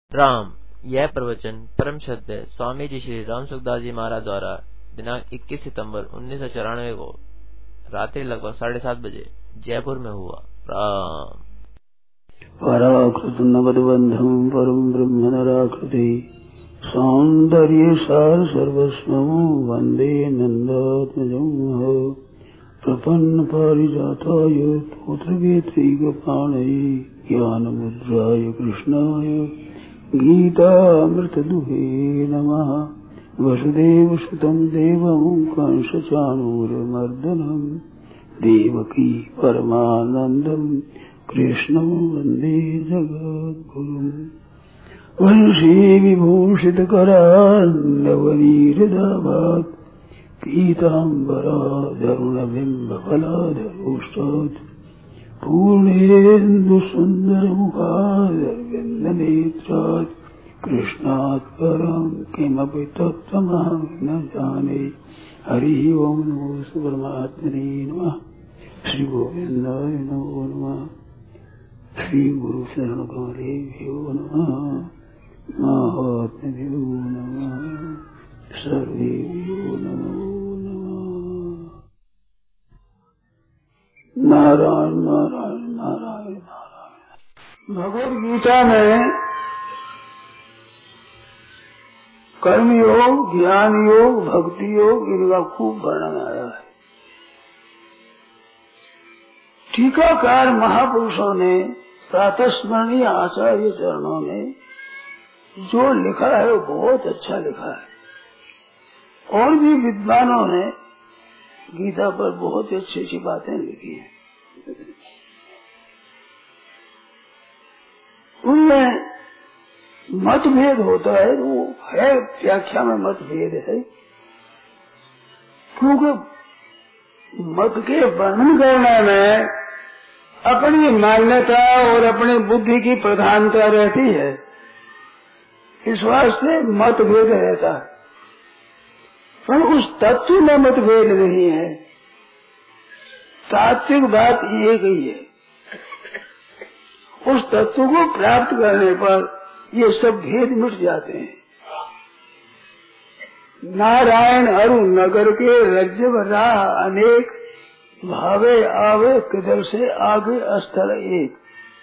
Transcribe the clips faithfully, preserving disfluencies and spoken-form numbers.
राम। यह प्रवचन परम श्रद्धेय स्वामी जी श्री राम सुखदास जी महाराज द्वारा दिनांक इक्कीस सितंबर उन्नीस सौ चौरानवे को रात्रि लगभग साढ़े सात बजे जयपुर में हुआ। राम। पराकृत नवदबंधम परम ब्रह्म नराकृति सौंदर्य सार सर्वस्वम वंदे नंदात्मजं प्रपन्न पारिजाताय पुत्रवेत्रैकपाणये ज्ञानमुद्राय कृष्णाय गीतामृतदुहे नमः। वसुदेवसुतं देवं कंसचाणूरमर्दनं देवकी परमानन्दं कृष्णं वन्दे जगद्गुरुम्। वंशी विभूषितकरान्नवनीरदाभात् पीताम्बराधरुणबिम्बफलाधरोष्टात् पूर्णेन्दुसुन्दरमुखादरविन्दनेत्रात् कृष्णात् परं किमपि तत्त्वमहं न जाने। हरिः ओं नमो परमात्मने नमः। श्री गोविन्दाय नमो नमः। श्री गुरु शरण कमलेभ्यो नमः। महात्म्यो नमः। सर्वेभ्यो नमो नमः। नारायण नारायण नारायण नारायण। भगवद गीता में कर्म योग, ज्ञान योग, भक्ति योग इनका खूब वर्णन आया है। टीकाकार महापुरुषों ने प्रातस्मरणीय आचार्य चरणों में जो लिखा है वो बहुत अच्छा लिखा है। और भी विद्वानों ने गीता पर बहुत अच्छी अच्छी बातें लिखी हैं। उनमें मतभेद होता है, वो है व्याख्या में मतभेद है, क्योंकि मत के वर्णन करने में अपनी मान्यता और अपनी बुद्धि की प्रधानता रहती है। इस वास्ते मतभेद रहता है, पर उस तत्व में मतभेद नहीं है। तात्विक बात एक ही है। उस तत्व को प्राप्त करने पर ये सब भेद मिट जाते हैं। नारायण अरु नगर के रज्जव राह अनेक भावे आवे किधर से आगे स्थल एक।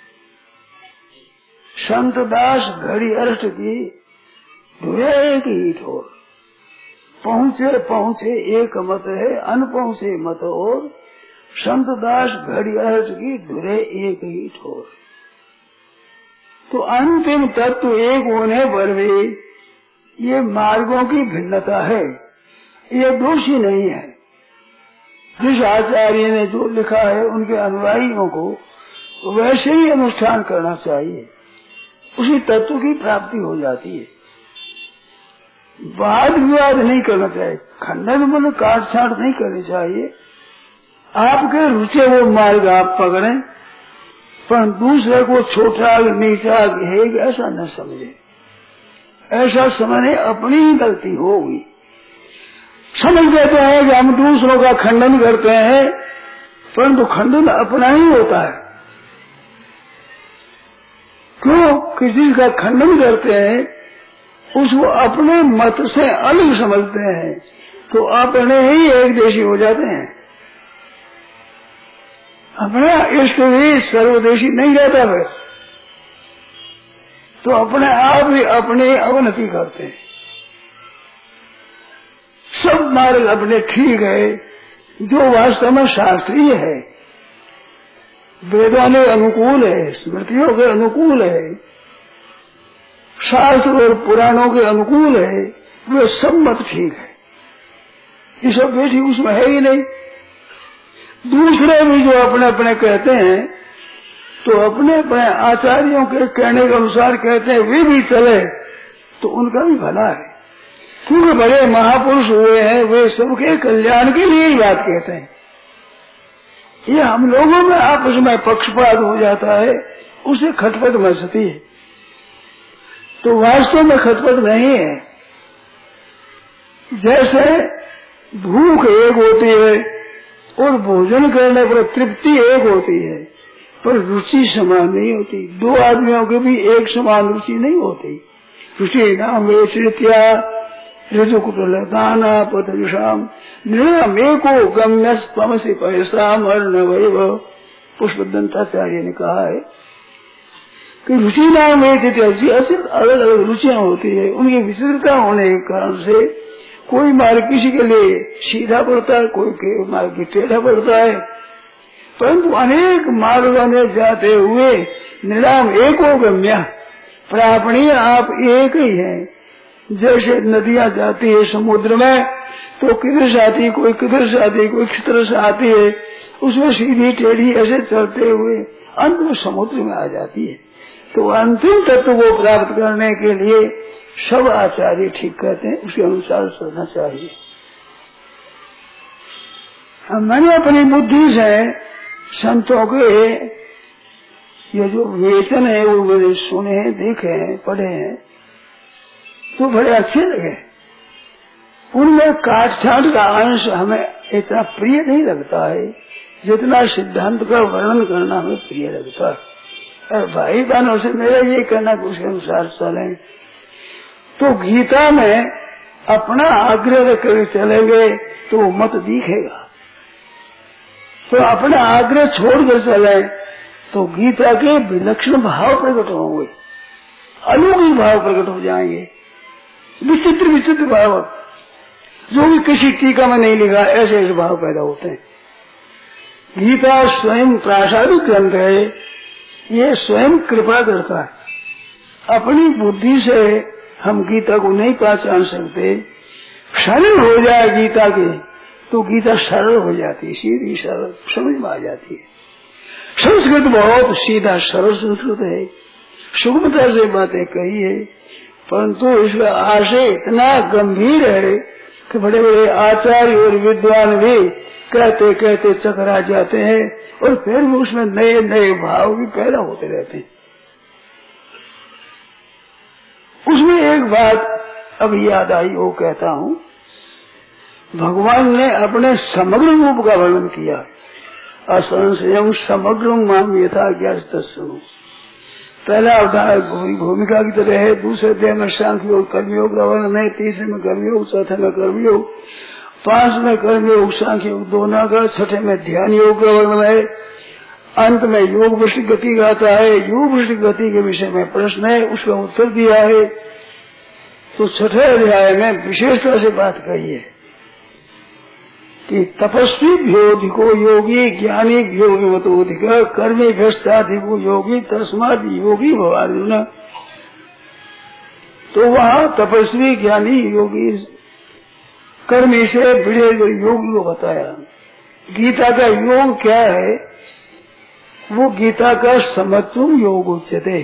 संत दास घड़ी अष्ट की धुरे एक ही ठोर। पहुँचे पहुँचे एक मत है, अनपहुँचे मत और। संत दास घड़ी अष्ट की धुरे एक ही ठोर। तो अंतिम तत्व एक होने पर भी ये मार्गों की भिन्नता है, ये दोषी नहीं है। जिस आचार्य ने जो लिखा है उनके अनुयायियों को वैसे ही अनुष्ठान करना चाहिए, उसी तत्व की प्राप्ति हो जाती है। वाद विवाद नहीं करना चाहिए, खंडन मन काट छाट नहीं करनी चाहिए। आपके रुचि वो मार्ग आप पकड़ें, पर दूसरे को छोटा नीचा है ऐसा न समझे। ऐसा समझे अपनी ही गलती होगी। समझ लेते हैं कि हम दूसरों का खंडन करते हैं, परंतु खंडन अपना ही होता है। क्यों? किसी का खंडन करते हैं, उसको अपने मत से अलग समझते हैं, तो अपने ही एक देशी हो जाते हैं। अपना इष्ट भी सर्वदेशी नहीं रहता फिर, तो अपने आप ही अपने अवनति करते हैं। सब मार्ग अपने ठीक है, जो वास्तव में शास्त्रीय है, वेदों के अनुकूल है, स्मृतियों के अनुकूल है, शास्त्र और पुराणों के अनुकूल है, वे सब मत ठीक है। ये सब बेटी उसमें है ही नहीं। दूसरे भी जो अपने अपने कहते हैं, तो अपने अपने आचार्यों के कहने के अनुसार कहते हैं, वे भी चले तो उनका भी भला है। क्योंकि बड़े महापुरुष हुए हैं, वे सबके कल्याण के लिए ही बात कहते हैं। ये हम लोगों में आपस में पक्षपात हो जाता है, उसे खटपट मचती है। तो वास्तव में खटपट नहीं है। जैसे भूख एक होती है और भोजन करने पर तृप्ति एक होती है, पर रुचि समान नहीं होती। दो आदमियों के भी एक समान रुचि नहीं होती। रुचि नाम वेचित्या ऋजुकुटल दाना पथयुषाम निर्णम एको गम्य तमसी पैसा मर्ण वैव। पुष्पदंताचार्य ने कहा है कि रुचि नाम वेचित्या अलग अलग रुचियां होती है, उनकी विचित्रता होने के कारण से कोई मार्ग किसी के लिए सीधा पड़ता है, कोई के मार्ग टेढ़ा पड़ता है, परंतु अनेक मार्गों में जाते हुए निराम एको गम्य प्रापणीय आप एक ही है। जैसे नदियां जाती है समुद्र में तो किधर से आती है, कोई किधर से आती है, कोई किस तरह से आती है, उसमें सीधी टेढ़ी ऐसे चलते हुए अंत में समुद्र में आ जाती है। तो अंतिम तत्व को प्राप्त करने के लिए सब आचार्य ठीक कहते हैं, उसके अनुसार चलना चाहिए। मैंने अपनी बुद्धि से संतों के ये जो विवेचन है वो मैंने सुने देखे हैं, पढ़े हैं, तो बड़े अच्छे लगे। उनमें काट छाट का अंश हमें इतना प्रिय नहीं लगता है जितना सिद्धांत का वर्णन करना हमें प्रिय लगता है। और भाई बहनों से मेरा ये कहना कि उसके अनुसार चलें। तो गीता में अपना आग्रह करके चलेंगे तो मत दिखेगा, तो अपना आग्रह छोड़कर चले तो गीता के विलक्षण भाव प्रकट होंगे, अलौकिक भाव प्रकट हो जाएंगे, विचित्र विचित्र भाव जो भी किसी टीका में नहीं लिखा, ऐसे ऐसे भाव पैदा होते हैं। गीता स्वयं प्रासादिक ग्रंथ है, ये स्वयं कृपा करता है। अपनी बुद्धि से हम गीता को नहीं पहचान सकते। सरल हो जाए गीता के तो गीता सरल हो जाती है, सीधी सरल समझ में आ जाती है। संस्कृत बहुत सीधा सरल संस्कृत है, सुगमता से बातें कही है, परंतु इसका आशय इतना गंभीर है कि बड़े बड़े आचार्य और विद्वान भी कहते कहते चकरा जाते हैं और फिर भी उसमें नए नए भाव भी पैदा होते रहते हैं। उसमें एक बात अब याद आई, वो कहता हूँ, भगवान ने अपने समग्र रूप का वर्णन किया। असंशयम समग्र माम यथा ज्ञात तत्सुनो। पहला अवतार भूमिका की तरह है, दूसरे अध्याय में सांख्य योग कर्मयोग का वर्णन है, तीसरे में कर्मयोग, चौथे में कर्मयोग, पांच में कर्मयोग सांख्य योग दोनों का, छठे में ध्यान योग का वर्णन है, अंत में योग वृष्टि गति का आता है। योग वृष्टि गति के विषय में प्रश्न है, उसका उत्तर दिया है। तो छठे अध्याय में विशेषता से बात कही है कि तपस्वी भ्योधिको योगी ज्ञानी योगी मतोधिक कर्मी भ्रष्टाधिको योगी तस्माद योगी भवार्जुन। तो वहाँ तपस्वी ज्ञानी योगी कर्मी से भिड़े योगी को बताया। गीता का योग क्या है? वो गीता का समत्वम योग उच्यते।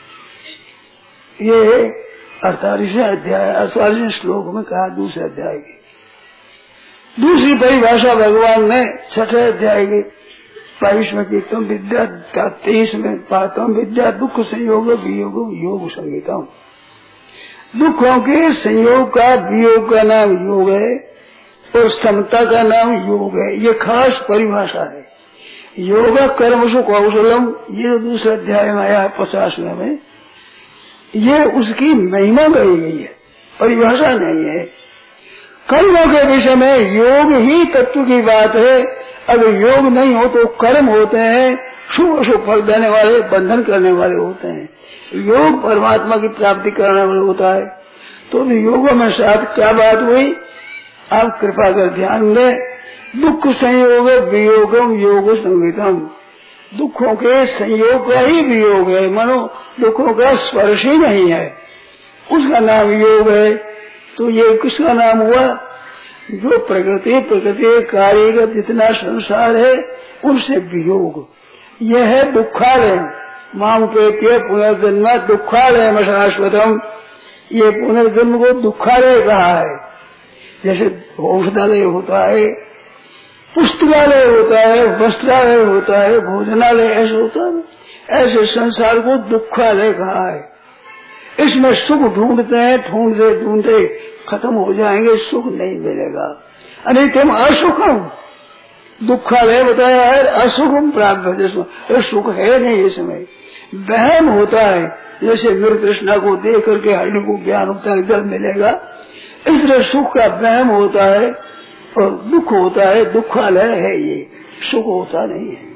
ये अड़तालीसवें अध्याय अड़तालीसवें श्लोक में कहा, दूसरे अध्याय की दूसरी परिभाषा भगवान ने छठे अध्याय की बाईसवें की तम विद्या, तेईस में पातम विद्या दुख संयोग वियोग योग संगीतम। दुखों के संयोग का वियोग का नाम योग है और समता का नाम योग है। ये खास परिभाषा है। योग कर्म सु कौशलम, ये दूसरे अध्याय में आया है पचासवें में। ये उसकी महिमा गई गई है, परिभाषा नहीं है। कर्मों के विषय में योग ही तत्व की बात है। अगर योग नहीं हो तो कर्म होते हैं, शुभ अशुभ फल देने वाले, बंधन करने वाले होते हैं। योग परमात्मा की प्राप्ति करने वाला होता है। तो योग में साथ क्या बात हुई, आप कृपा कर ध्यान दें। दुख संयोग वियोगम योग संगीतम। दुखों के संयोग का ही वियोग है, मानो दुखों का स्पर्श ही नहीं है, उसका नाम योग है। तो ये किसका नाम हुआ? जो प्रकृति प्रकृति कार्य का जितना संसार है उनसे वियोग। यह है दुखालय। माम के पुनर्जन्म दुखालय शाश्वतम। ये पुनर्जन्म को दुखालय कहा है। जैसे औषधालय होता है, पुस्तकालय होता है, वस्त्रालय होता है, भोजनालय ऐसे होता है, ऐसे संसार को दुखालय कहा है। इसमें सुख ढूंढते हैं, ढूंढते ढूंढते खत्म हो जाएंगे, सुख नहीं मिलेगा। अरे तुम असुखम, दुखालय बताया है, असुखम प्राप्त जिसमें सुख है नहीं इसमें, वहम होता है। जैसे मृत तृष्णा को देख करके हड्डी को ज्ञान होता है जल मिलेगा, इस तरह सुख का वहम होता है और दुख होता है, दुखालय है ये, सुख होता नहीं है।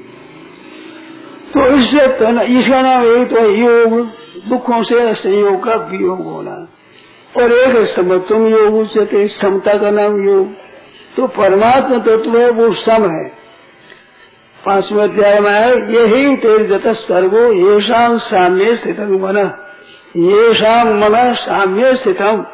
तो इससे इसका नाम एक तो योग, दुखों से संयोग का वियोग होना, और एक है समत्वम योग, उससे समता का नाम योग। तो परमात्मा तत्व है वो सम है। पांचवें अध्याय में है, यही तेर जत सर्गो येषाम साम्य स्थितम मन, येषाम मन साम्य स्थितम,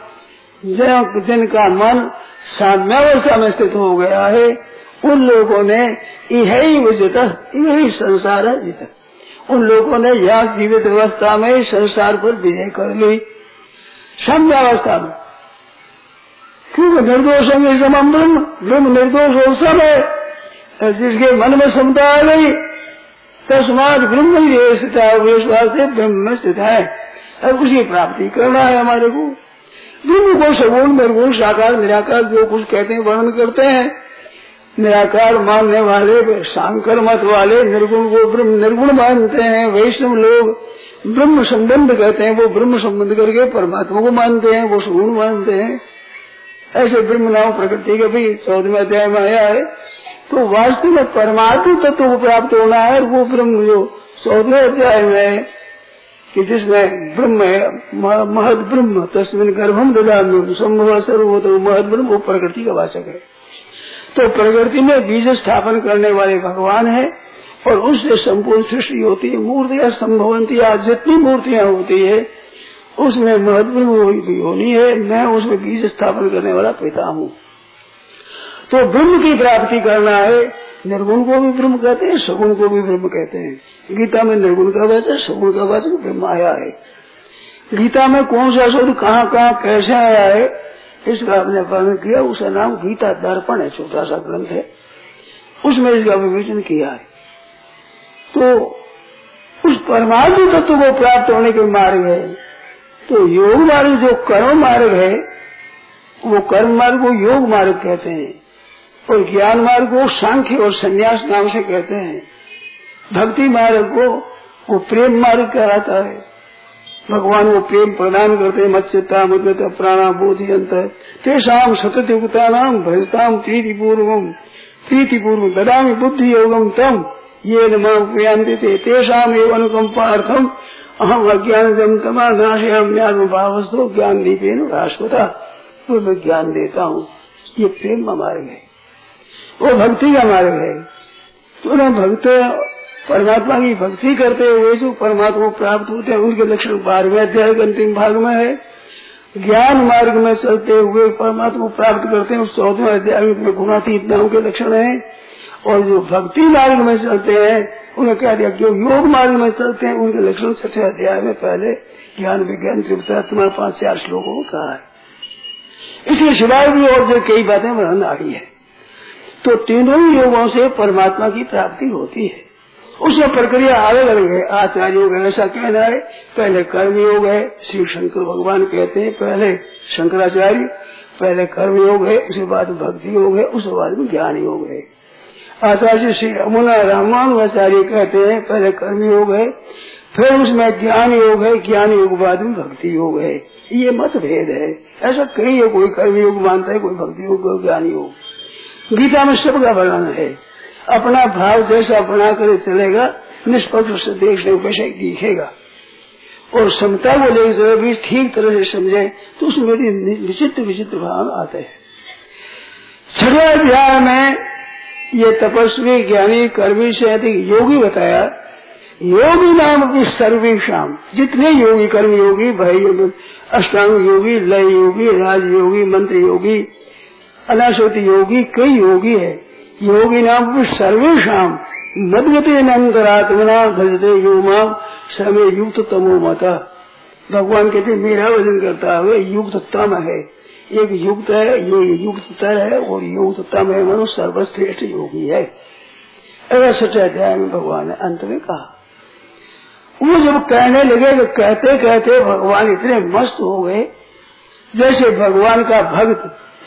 जिनका मन साम्यावस्था में स्थित हो गया है उन लोगों ने यही विजित, यही संसार है जित, उन लोगों ने यहाँ जीवित अवस्था में संसार पर विजय कर ली साम्यावस्था में। क्योंकि निर्दोष है समम ब्रह्म, ब्रह्म निर्दोष हो सब है, जिसके मन में समता आ गई तस्मात ब्रह्म ही स्थित है, विश्वास से ब्रह्म में स्थित है। अब उसी प्राप्ति करना है हमारे को। ब्रह्म को सगुण निर्गुण साकार निराकार जो कुछ कहते हैं वर्णन करते हैं। निराकार मानने वाले शांकर मत वाले निर्गुण को ब्रह्म निर्गुण मानते हैं, वैष्णव लोग ब्रह्म संबंध कहते हैं, वो ब्रह्म संबंध करके परमात्मा को मानते हैं, वो सगुण मानते हैं। ऐसे ब्रह्म नाम प्रकृति के भी चौदहवें अध्याय में आया है। तो वास्तव में परमात्मा तत्व को प्राप्त होना है, वो ब्रह्म जो चौदहवें अध्याय में है कि जिसमें ब्रह्म है, महद ब्रह्म तस्मिन् गर्भम ददामि संभव सर्वभूत, महद ब्रह्म वो प्रकृति का वाचक है। तो प्रकृति में बीज स्थापन करने वाले भगवान है और उससे संपूर्ण सृष्टि होती है। मूर्तियां संभवंती, आज जितनी मूर्तियां होती है उसमें महद ब्रह्म भी होनी है, मैं उसमें बीज स्थापन करने वाला पिता हूँ। तो ब्रह्म की प्राप्ति करना है। निर्गुण को भी ब्रह्म कहते हैं, सगुण को भी ब्रह्म कहते हैं। गीता में निर्गुण का वाचक, सगुण का वाचक ब्रह्म आया है। गीता में कौन सा शब्द कहाँ कहाँ कैसे आया है इसका आपने वर्णन किया, उसका नाम गीता दर्पण है, छोटा सा ग्रंथ है, उसमें इसका विवेचन किया है। तो उस परमात्मा तत्व को प्राप्त होने के मार्ग है। तो योग मार्ग जो कर्म मार्ग है वो कर्म मार्ग को योग मार्ग कहते हैं, और ज्ञान मार्ग को सांख्य और संन्यास नाम से कहते हैं। भक्ति मार्ग को वो प्रेम मार्ग कहलाता है। भगवान को प्रेम प्रदान करते हैं। मच्चित्ता मद्गत प्राणा बोधि अंत तेषाम सतत युक्ता नाम भजताम प्रीति पूर्वम प्रीति पूर्व ददामि बुद्धि योगम तम ये नमांति तेषाम एवं अनुकंपार्थम अहम अज्ञान तमा नाशयाम ज्ञान भावस्तो ज्ञान दीपेन राष्ट्रता, तो मैं ज्ञान देता हूँ। ये प्रेम का मार्ग है, वो भक्ति का मार्ग है। तो ना भक्त परमात्मा की भक्ति करते हुए जो परमात्मा को प्राप्त होते हैं उनके लक्षण बारहवें अध्याय के अंतिम भाग में है। ज्ञान मार्ग में चलते हुए परमात्मा को प्राप्त करते हैं उस चौदहवें अध्याय में गुणातीत नाम के लक्षण है। और जो भक्ति मार्ग में चलते हैं उन्हें क्या दिया, जो योग मार्ग में चलते हैं उनके लक्षण छठे अध्याय में पहले ज्ञान विज्ञान तृप्तात्मा पांच चार श्लोकों को कहा है। इसके सिवाय भी और जो कई बातें वर्णन आ रही है। तो तीनों योगों से परमात्मा की प्राप्ति होती है। उसमें प्रक्रिया अलग अलग है। आचार्यों का ऐसा कहना है, पहले कर्म योग है, श्री शंकर भगवान कहते हैं पहले शंकराचार्य, पहले कर्म योग है, उसके बाद भक्ति योग है, उसके बाद में ज्ञान योग है। आचार्य श्री अमुना रामानुजाचार्य कहते हैं पहले कर्म योग है, फिर उसमें ज्ञान योग है, ज्ञान योग बाद में भक्ति योग है। ये मत भेद है। ऐसा कई है, कोई कर्म योग मानता है, कोई भक्ति योग, कोई ज्ञान योग। गीता में सबका वर्णन है। अपना भाव जैसा बना कर चलेगा, निष्पक्ष से देखने वैसे दिखेगा। और समता को लेकर भी ठीक तरह से समझे तो उसमें विचित्र विचित्र भाव आते हैं। छठे अध्याय में ये तपस्वी ज्ञानी कर्मी से अधिक योगी बताया। योगी नाम अपनी सर्वेशम, जितने योगी कर्म योगी, भाई अष्टांग योगी, लय योगी, राज योगी, मंत्र योगी, अनाशोति योगी, कई योगी है। योगी नाम सर्वेशम मदगते नंतरात्मना भजते यो माम समय युक्त तमो मता। भगवान कहते मेरा वजन करता हुए युक्त तम है, एक युक्त है, ये युक्त तर है और युक्त तम है, मनो सर्वश्रेष्ठ योगी है। ऐसा सच्चा अध्याय में भगवान ने अंत में कहा। वो जब कहने लगे तो कहते कहते भगवान इतने मस्त हो गए, जैसे भगवान का भक्त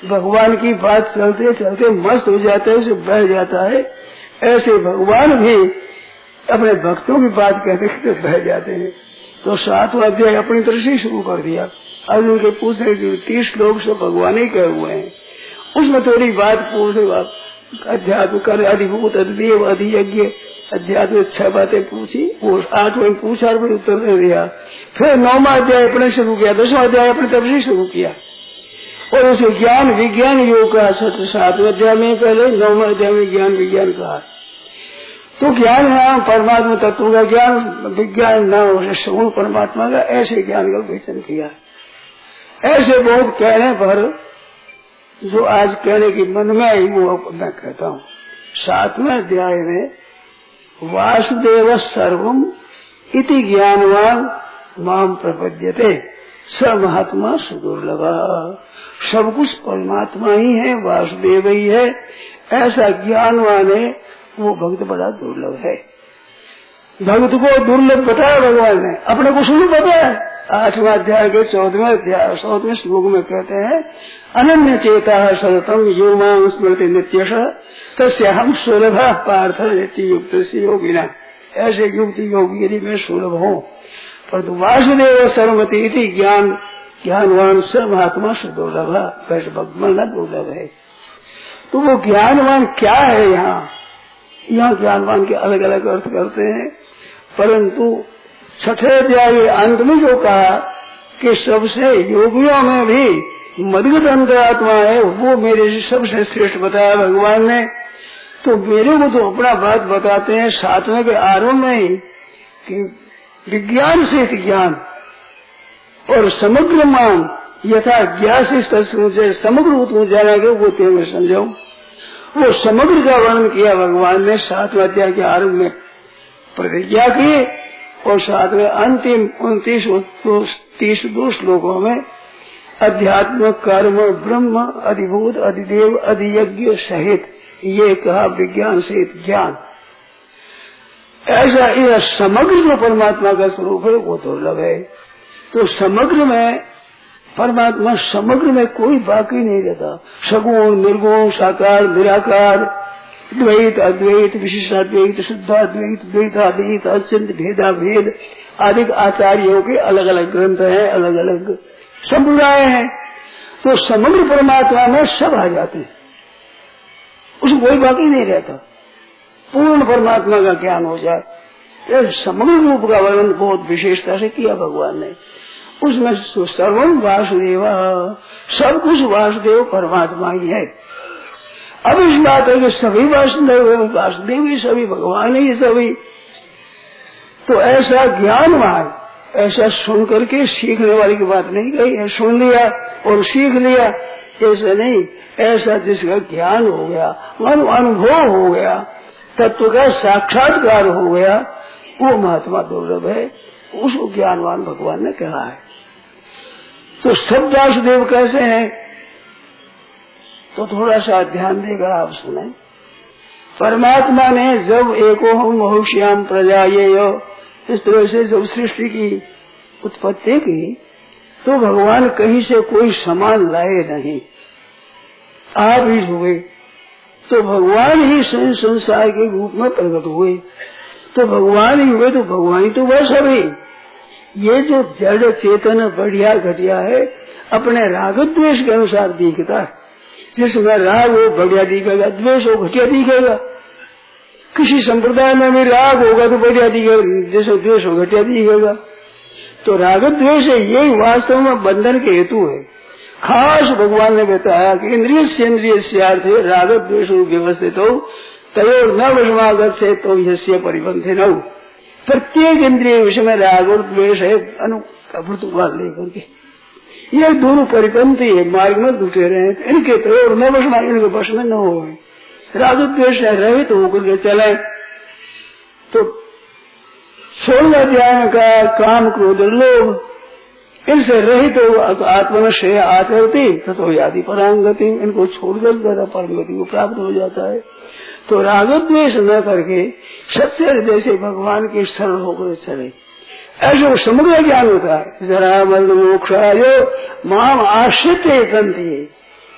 भगवान की बात चलते चलते मस्त हो जाता है, उसे बह जाता है। ऐसे भगवान भी अपने भक्तों की बात कहते कहते बह जाते हैं। तो सातवां अध्याय अपनी तरफ से शुरू कर दिया। अर्जुन के पूछने जो तीस लोग सब भगवान ही कहे हुए हैं, उसमें थोड़ी बात पूछे, अध्यात्म कर अधिभूत अधिदेव अधियज्ञ अध्यात्म छह बातें पूछी, वो आठवें पूछा और उत्तर दे दिया। फिर नौवां अध्याय अपने शुरू किया, दसवां अध्याय अपनी तरफ से शुरू किया और उसे ज्ञान विज्ञान योग का सातवें अध्याय में पहले, नौवां अध्याय में ज्ञान विज्ञान कहा। तो ज्ञान है परमात्मा तत्व का ज्ञान, विज्ञान न हो सगुण परमात्मा का, ऐसे ज्ञान का विवेचन किया। ऐसे बहुत कहने पर जो आज कहने की मन में आई वो मैं कहता हूँ। सातवें अध्याय में वासुदेव सर्वम इति ज्ञानवान माम प्रपद्यते स महात्मा सुदुर्लभा। सब कुछ परमात्मा ही है, वासुदेव ही है, ऐसा ज्ञानवान है वो भक्त बड़ा दुर्लभ है। भक्त को दुर्लभ बताया भगवान ने, अपने को शुरू बताया। आठवां अध्याय के चौदहवें अध्याय चौदहवें श्लोक में कहते हैं अनन्य चेता सततम यो मां स्मृति नित्यश तस्य हम सुलभ पार्थ नित्य युक्त से योगिना। ऐसे युक्ति योगी यदि मैं सुलभ हूँ, परंतु वासुदेव सर्वमति इति ज्ञान ज्ञानवान स महात्मा सुदुर्लभ, वैसे भगवान न दुर्लभ है। तो वो ज्ञानवान क्या है? यहाँ यहाँ ज्ञानवान के अलग अलग अर्थ करते हैं, परंतु छठे अध्याय के अंत में जो कहा कि सबसे योगियों में भी मदगत अंतरात्मा है, वो मेरे से सबसे श्रेष्ठ बताया भगवान ने। तो मेरे को तो अपना बात बताते हैं सातवें के आरंभ में ही कि विज्ञान से ज्ञान और समग्र मान यथा ज्ञास से समग्र उत्तम जाना के वो तेरे में समझाऊ। वो समग्र का वर्णन किया भगवान ने सातवें अध्याय के आरंभ में प्रतिज्ञा की, और सातवें अंतिम उनतीस तीस दो श्लोकों में अध्यात्म कर्म ब्रह्म अधिभूत अधिदेव अधियज्ञ सहित ये कहा विज्ञान सहित ज्ञान। ऐसा यह समग्र जो परमात्मा का स्वरूप है वो दुर्लभ है। तो समग्र में परमात्मा समग्र में कोई बाकी नहीं रहता। सगुण निर्गुण साकार निराकार द्वैत अद्वैत विशिष्टाद्वैत शुद्धाद्वैत द्वैताद्वैत अत्यंत भेदा भेद आदि आचार्यों के अलग अलग ग्रंथ हैं, अलग अलग संप्रदाय हैं। तो समग्र परमात्मा में सब आ जाते हैं, उसमें कोई बाकी नहीं रहता। पूर्ण परमात्मा का ज्ञान हो जाए। तो समग्र रूप का वर्णन बहुत विशेषता से किया भगवान ने। उसमें सर्वम वासुदेव, सब कुछ वासुदेव परमात्मा ही है। अब इस बात है कि सभी वासुदेव वासुदेव ही सभी भगवान ही सभी। तो ऐसा ज्ञानवान, ऐसा सुन करके सीखने वाली की बात नहीं कही है, सुन लिया और सीख लिया ऐसा नहीं। ऐसा जिसका ज्ञान हो गया, मन अनुभव हो गया, तत्व का साक्षात्कार हो गया, वो महात्मा दुर्लभ है। उसको ज्ञानवान भगवान ने कहा है। तो सब वासुदेव कैसे हैं? तो थोड़ा सा ध्यान देकर आप सुने। परमात्मा ने जब एको हम महुष्याम प्रजा ये इस तरह से जब सृष्टि की उत्पत्ति की, तो भगवान कहीं से कोई समान लाए नहीं, आप ही हुए। तो भगवान ही संसार के रूप में प्रकट हुए। तो भगवान ही हुए, तो भगवान ही तो वह सभी। ये जो जड़ चेतन बढ़िया घटिया है, अपने राग द्वेष के अनुसार दिखता है। जिसमें राग हो बढ़िया दिखेगा, द्वेष हो घटिया दिखेगा। किसी संप्रदाय में भी राग होगा तो बढ़िया दिखेगा, जैसे द्वेष हो घटिया दिखेगा। तो राग द्वेष है, यही वास्तव में बंधन के हेतु है। खास भगवान ने बताया कि इंद्रिय से इंद्रिय स्यार्थ राग द्वेष व्यवस्थित हो तयोर न वशमागत से तो यस्य परिबंधे न हो। प्रत्येक इंद्रिय विषय में राग और द्वेष है अनुप्रतुकाल लेकर के, ये दोनों परिपंथी है, मार्ग में जुटे रहे। तो इनके तयोर न वश में, इनके वश में न हो, राग द्वेष रहित तो होकर के चले। तो सोलह अध्याय का काम क्रोध लोभ, इनसे रहित हो आत्मनश्रेय आचरती तो यादि परांगति, इनको छोड़कर ज्यादा परमगति को प्राप्त हो जाता है। तो राग द्वेष न करके सच्चे हृदय से भगवान के शरण होकर चले, ऐसे समग्र ज्ञान होता है। जरा मरण मोक्षाय माम आश्रित ग्रंथि,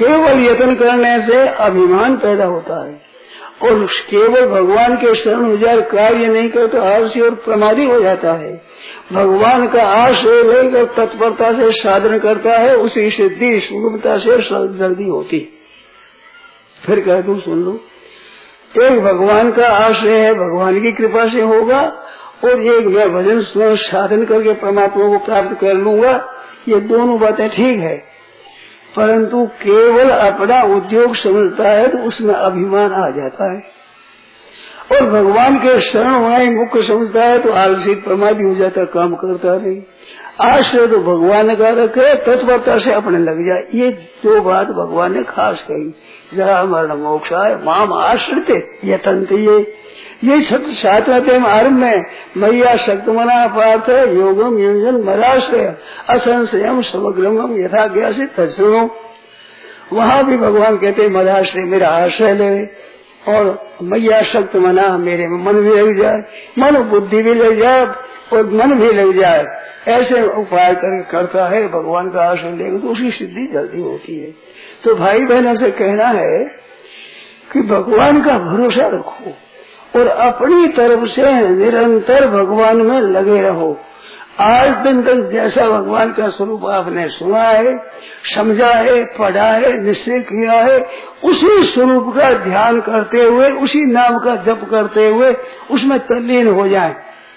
केवल यत्न करने से अभिमान पैदा होता है, और केवल भगवान के शरण हो जाए कार्य नहीं करे तो आलसी और प्रमादी हो जाता है। भगवान का आश्रय लेकर तत्परता से साधन करता है, उसी सिद्धि सुगमता से जल्दी होती। फिर कह दूं, सुन लो, एक भगवान का आश्रय है, भगवान की कृपा से होगा, और एक मैं भजन स्मरण साधन करके परमात्मा को प्राप्त कर लूंगा। ये दोनों बातें ठीक है, परंतु केवल अपना उद्योग समझता है तो उसमें अभिमान आ जाता है, और भगवान के शरण होना ही मुख्य समझता है तो आलसी प्रमादी हो जाता, काम करता नहीं। आश्रय तो भगवान का रखे, तत्परता से अपने लग जाए। ये दो बात भगवान ने खास कही। जरा मरण मोक्षाय माम आश्रित यतन्ते, ये ये छात्र आरम्भ में मैया शक्तमना पार्थ योगम योजन मदाश्रय असंशयम समग्रम यथा ज्ञा से तत्सुनो। वहाँ भी भगवान कहते मदाश्रय मेरा आश्रय ले, और मैया शक्त मना मेरे में मन भी लग जाए, मन बुद्धि भी लग जाए और मन भी लग जाए, ऐसे उपाय कर, करता है भगवान का आश्रय लेकर तो उसकी सिद्धि जल्दी होती है। तो भाई बहनों से कहना है कि भगवान का भरोसा रखो और अपनी तरफ से निरंतर भगवान में लगे रहो। आज दिन तक जैसा भगवान का स्वरूप आपने सुना है, समझा है, पढ़ा है, निश्चय किया है, उसी स्वरूप का ध्यान करते हुए, उसी नाम का जप करते हुए उसमें तल्लीन हो जाए।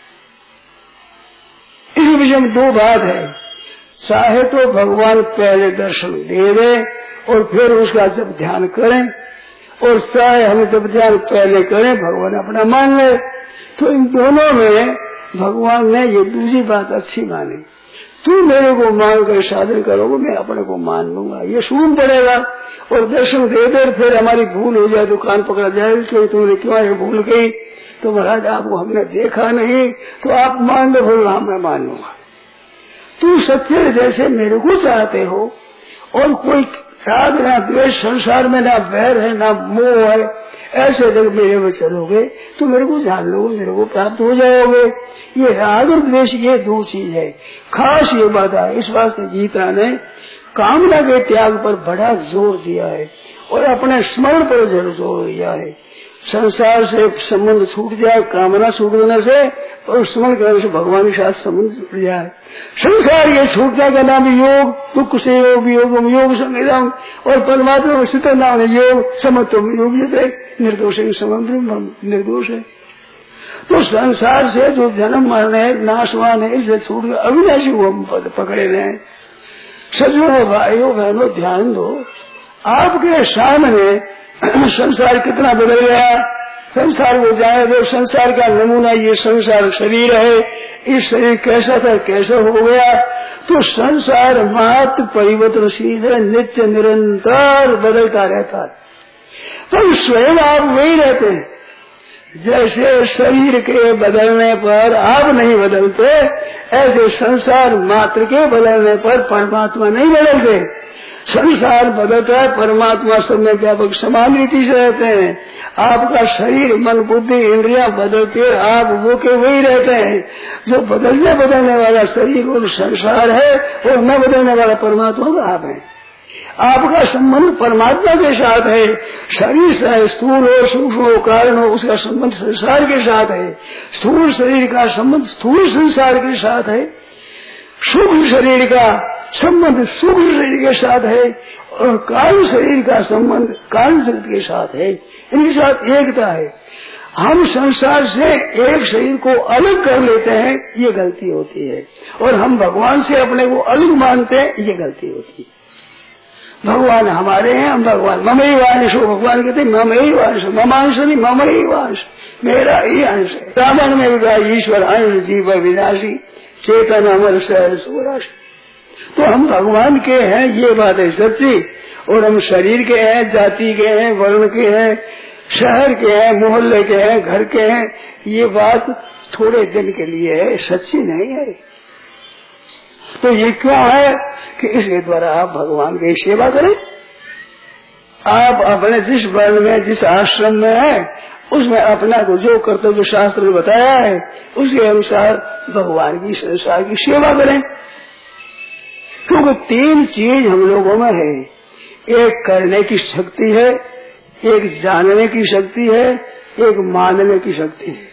इस विषय में दो बात है, चाहे तो भगवान पहले दर्शन दे दे और फिर उसका जब ध्यान करें, और चाहे हम जब ध्यान पहले करें भगवान अपना मान ले। तो इन दोनों में भगवान ने ये दूसरी बात अच्छी मानी, तू मेरे को मान कर साधन करोगे मैं अपने को मान लूंगा, ये सुन पड़ेगा। और दर्शन दे दे फिर हमारी भूल हो जाए तो कान पकड़ा जाए, क्यों तुमने क्यों ये भूल गई, तो महाराज आपको हमने देखा नहीं तो आप मान लो, फिर मैं मान लूंगा। तू सच्चे जैसे मेरे को चाहते हो, और कोई राग ना द्वेष संसार में ना वैर है ना मोह है, ऐसे जब मेरे में चलोगे तो मेरे को जान लोगे, मेरे को प्राप्त हो जाओगे। ये राग और द्वेष ये दो चीज है, खास ये बात है। इस वास्ते गीता ने कामना के त्याग पर बड़ा जोर दिया है और अपने स्मरण पर जोर दिया है। संसार से संबंध छूट जाए, कामना छूट देने से और स्मरण करने से भगवान के साथ संबंध छूट जाए। संसार ये छूटने का नाम योग, दुख से योग, योग योग संगम, और परमात्मा में स्थित नाम है योग, समत्व योग निर्दोष निर्दोष है। तो संसार से जो जन्म मरण है, नाशवान है, इससे छूट गए, अविनाशी को हम पकड़े रहे। सज्जनों भाइयों बहनों ध्यान दो, आपके सामने संसार कितना बदल गया। संसार को जाने दो, संसार का नमूना ये संसार शरीर है, इस शरीर कैसा था कैसा हो गया। तो संसार मात्र परिवर्तनशील है, नित्य निरंतर बदलता रहता है, तो स्वयं आप वही रहते हैं। जैसे शरीर के बदलने पर आप नहीं बदलते, ऐसे संसार मात्र के बदलने पर परमात्मा नहीं बदलते। संसार बदलता है, परमात्मा सब में व्यापक समान रीति से रहते हैं। आपका शरीर मन बुद्धि इंद्रियां बदलते, आप वो के वही रहते हैं। जो बदलने बदलने वाला शरीर और संसार है, और न बदलने वाला परमात्मा आप है। आपका संबंध परमात्मा के साथ है। शरीर से स्थूल हो, सूक्ष्म हो, कारण हो, उसका संबंध संसार के साथ है। स्थूल शरीर का संबंध स्थूल संसार के साथ है, सूक्ष्म शरीर का संबंध सूक्ष्म शरीर के साथ है, और कारण शरीर का संबंध कारण शरीर के साथ है। इनके साथ एकता है। हम संसार से एक शरीर को अलग कर लेते हैं, ये गलती होती है, और हम भगवान से अपने को अलग मानते हैं, ये गलती होती है। भगवान हमारे हैं, हम भगवान मम ही वांश, भगवान कहते हैं मम ही वांश, ममांश नहीं मम ही वांश, मेरा ही अंश है। रावण में भी ईश्वर अंश जीव विनाशी चेतन अमर सहराशि। तो हम भगवान के हैं, ये बात है सच्ची। और हम शरीर के हैं, जाति के हैं, वर्ण के हैं, शहर के हैं, मोहल्ले के हैं, घर के हैं, ये बात थोड़े दिन के लिए है, सच्ची नहीं है। तो ये क्यों है कि इसके द्वारा आप भगवान की सेवा करें। आप अपने जिस वर्ण में जिस आश्रम में है, उसमें अपना को जो कर्तव्य शास्त्र ने बताया है, उसके अनुसार भगवान की संसार की सेवा करें। क्योंकि तीन चीज हम लोगों में है, एक करने की शक्ति है, एक जानने की शक्ति है, एक मानने की शक्ति है,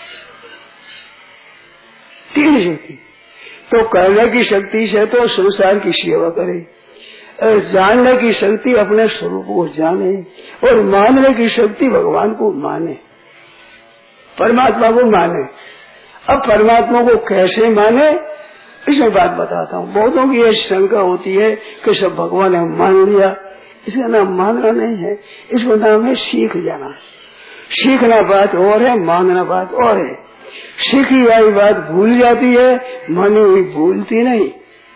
तीन शक्ति। तो करने की शक्ति से तो संसार की सेवा करे, और जानने की शक्ति अपने स्वरूप को जाने, और मानने की शक्ति भगवान को माने, परमात्मा को माने। अब परमात्मा को कैसे माने, इसमें बात बताता हूँ। बहुतों की यह शंका होती है कि सब भगवान ने मान लिया। इसका नाम मानना नहीं है, इसका नाम है सीख जाना। सीखना बात और है, मानना बात और है। सीखी हुई बात भूल जाती है, मानी हुई भूलती नहीं।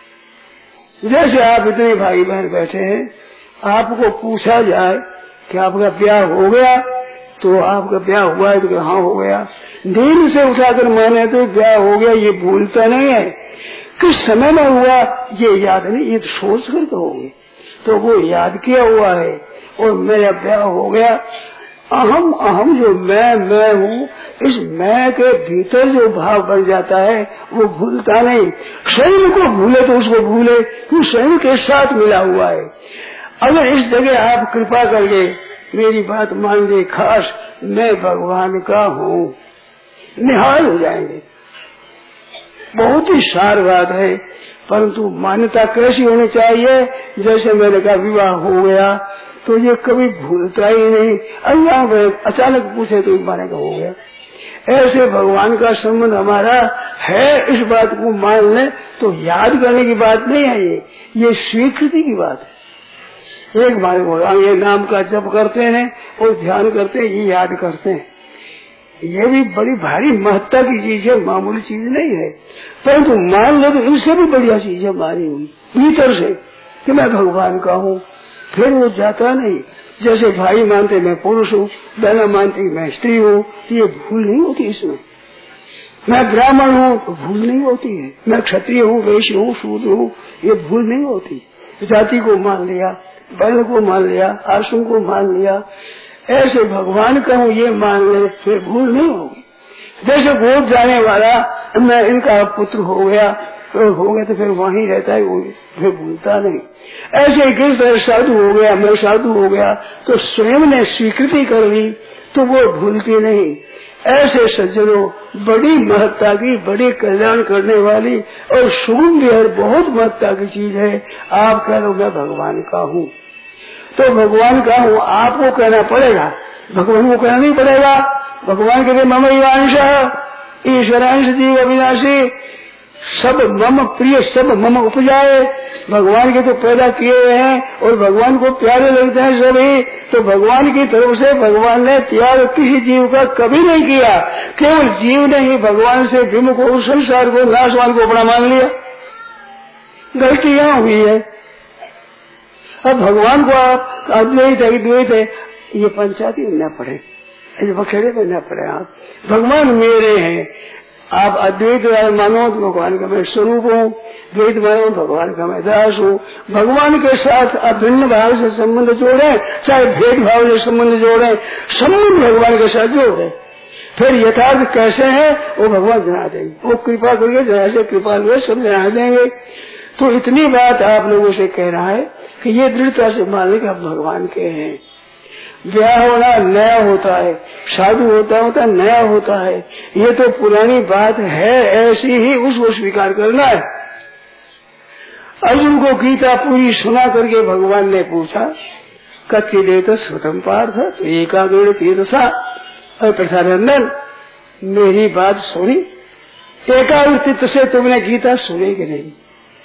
जैसे आप इतने भाई बहन बैठे हैं, आपको पूछा जाए कि आपका ब्याह हो गया, तो आपका ब्याह हुआ है तो हाँ हो गया। नींद से उठाकर माने तो ब्याह हो गया, ये भूलता नहीं है। किस समय में हुआ ये याद नहीं, ये तो सोच कर कहोगे तो वो याद किया हुआ है, और मेरा ब्याह हो गया। अहम अहम जो मैं मैं हूँ, इस मैं के भीतर जो भाव बन जाता है वो भूलता नहीं। शरीर को भूले तो उसको भूले, वो शरीर के साथ मिला हुआ है। अगर इस जगह आप कृपा करके मेरी बात मान ले, खास मैं भगवान का हूँ, निहाल हो जाएंगे। बहुत ही सार बात है, परंतु मान्यता कैसी होनी चाहिए। जैसे मैंने कहा विवाह हो गया तो ये कभी भूलता ही नहीं। अल्लाह अचानक पूछे तो मानेगा हो गया। ऐसे भगवान का संबंध हमारा है, इस बात को मान ले तो याद करने की बात नहीं है, ये ये स्वीकृति की बात है। एक बार भगवान ये नाम का जप करते हैं और ध्यान करते हैं, ये याद करते हैं। ये भी बड़ी भारी महत्ता की चीज है, मामूली चीज नहीं है। परंतु मान लो तो इनसे भी बढ़िया चीज है मारी हुई भीतर से कि मैं भगवान का हूँ, फिर वो जाता नहीं। जैसे भाई मानते मैं पुरुष हूँ, बहना मानती मैं स्त्री हूँ, तो ये भूल नहीं होती इसमें। मैं ब्राह्मण हूँ तो भूल नहीं होती है, मैं क्षत्रिय हूँ, वैश्य हूँ, शूद्र हूँ, ये भूल नहीं होती। जाति को मान लिया, वर्ण को मान लिया, आश्रम को मान लिया, ऐसे भगवान का हूँ ये मान ले, फिर भूल नहीं होगी। जैसे गोद जाने वाला मैं इनका पुत्र हो गया, तो हो गया तो फिर वहीं रहता है, वो फिर भूलता नहीं। ऐसे किस तरह साधु हो गया, मैं साधु हो गया, तो स्वयं ने स्वीकृति कर ली तो वो भूलती नहीं। ऐसे सज्जनों, बड़ी महत्ता की, बड़ी कल्याण करने वाली और सुगम विहर बहुत महत्ता की चीज है। आप कह लो मैं भगवान का हूँ, तो भगवान का हूँ आपको कहना पड़ेगा, भगवान को कहना नहीं पड़ेगा। भगवान कहते मम ईवांश ईश्वरांश जीव अविनाशी, सब मम प्रिय, सब मम उपजाए। भगवान के तो पैदा किए हुए हैं और भगवान को प्यारे लगते हैं सभी, तो भगवान की तरफ से भगवान ने त्याग किसी जीव का कभी नहीं किया। केवल जीव ने ही भगवान से विमुख हो संसार को, नाशवान को अपना मान लिया। गलती यहाँ हुई है। अब भगवान को आप अद्वैत है, द्वैत है, ये पंचायती न पढ़े, बखेड़े में न पढ़े। आप भगवान मेरे हैं, आप अद्वैत मानो तो भगवान का मैं स्वरूप हूँ, द्वैत मानो भगवान का मैं दास हूँ। भगवान के साथ अभिन्न भाव से संबंध जोड़े, चाहे भेद भाव से संबंध जोड़े, संबंध भगवान के साथ जोड़े। फिर यथार्थ कैसे है वो भगवान जना देंगे, वो कृपा करके जरा से कृपा हुए सब जना देंगे। तो इतनी बात आप लोगों से कह रहा है कि ये दृढ़ता से मान लें कि आप भगवान के हैं। ब्याह होना नया होता है, साधु होता होता नया होता है, ये तो पुरानी बात है, ऐसी ही उसको स्वीकार करना है। अर्जुन को गीता पूरी सुना करके भगवान ने पूछा कच्ची दे तो श्रुतम पार्थ तो एकाग्र तीर्था, और प्रसादनंदन मेरी बात सुनी, एकाग्र चित्त से तुमने गीता सुनी कि नहीं,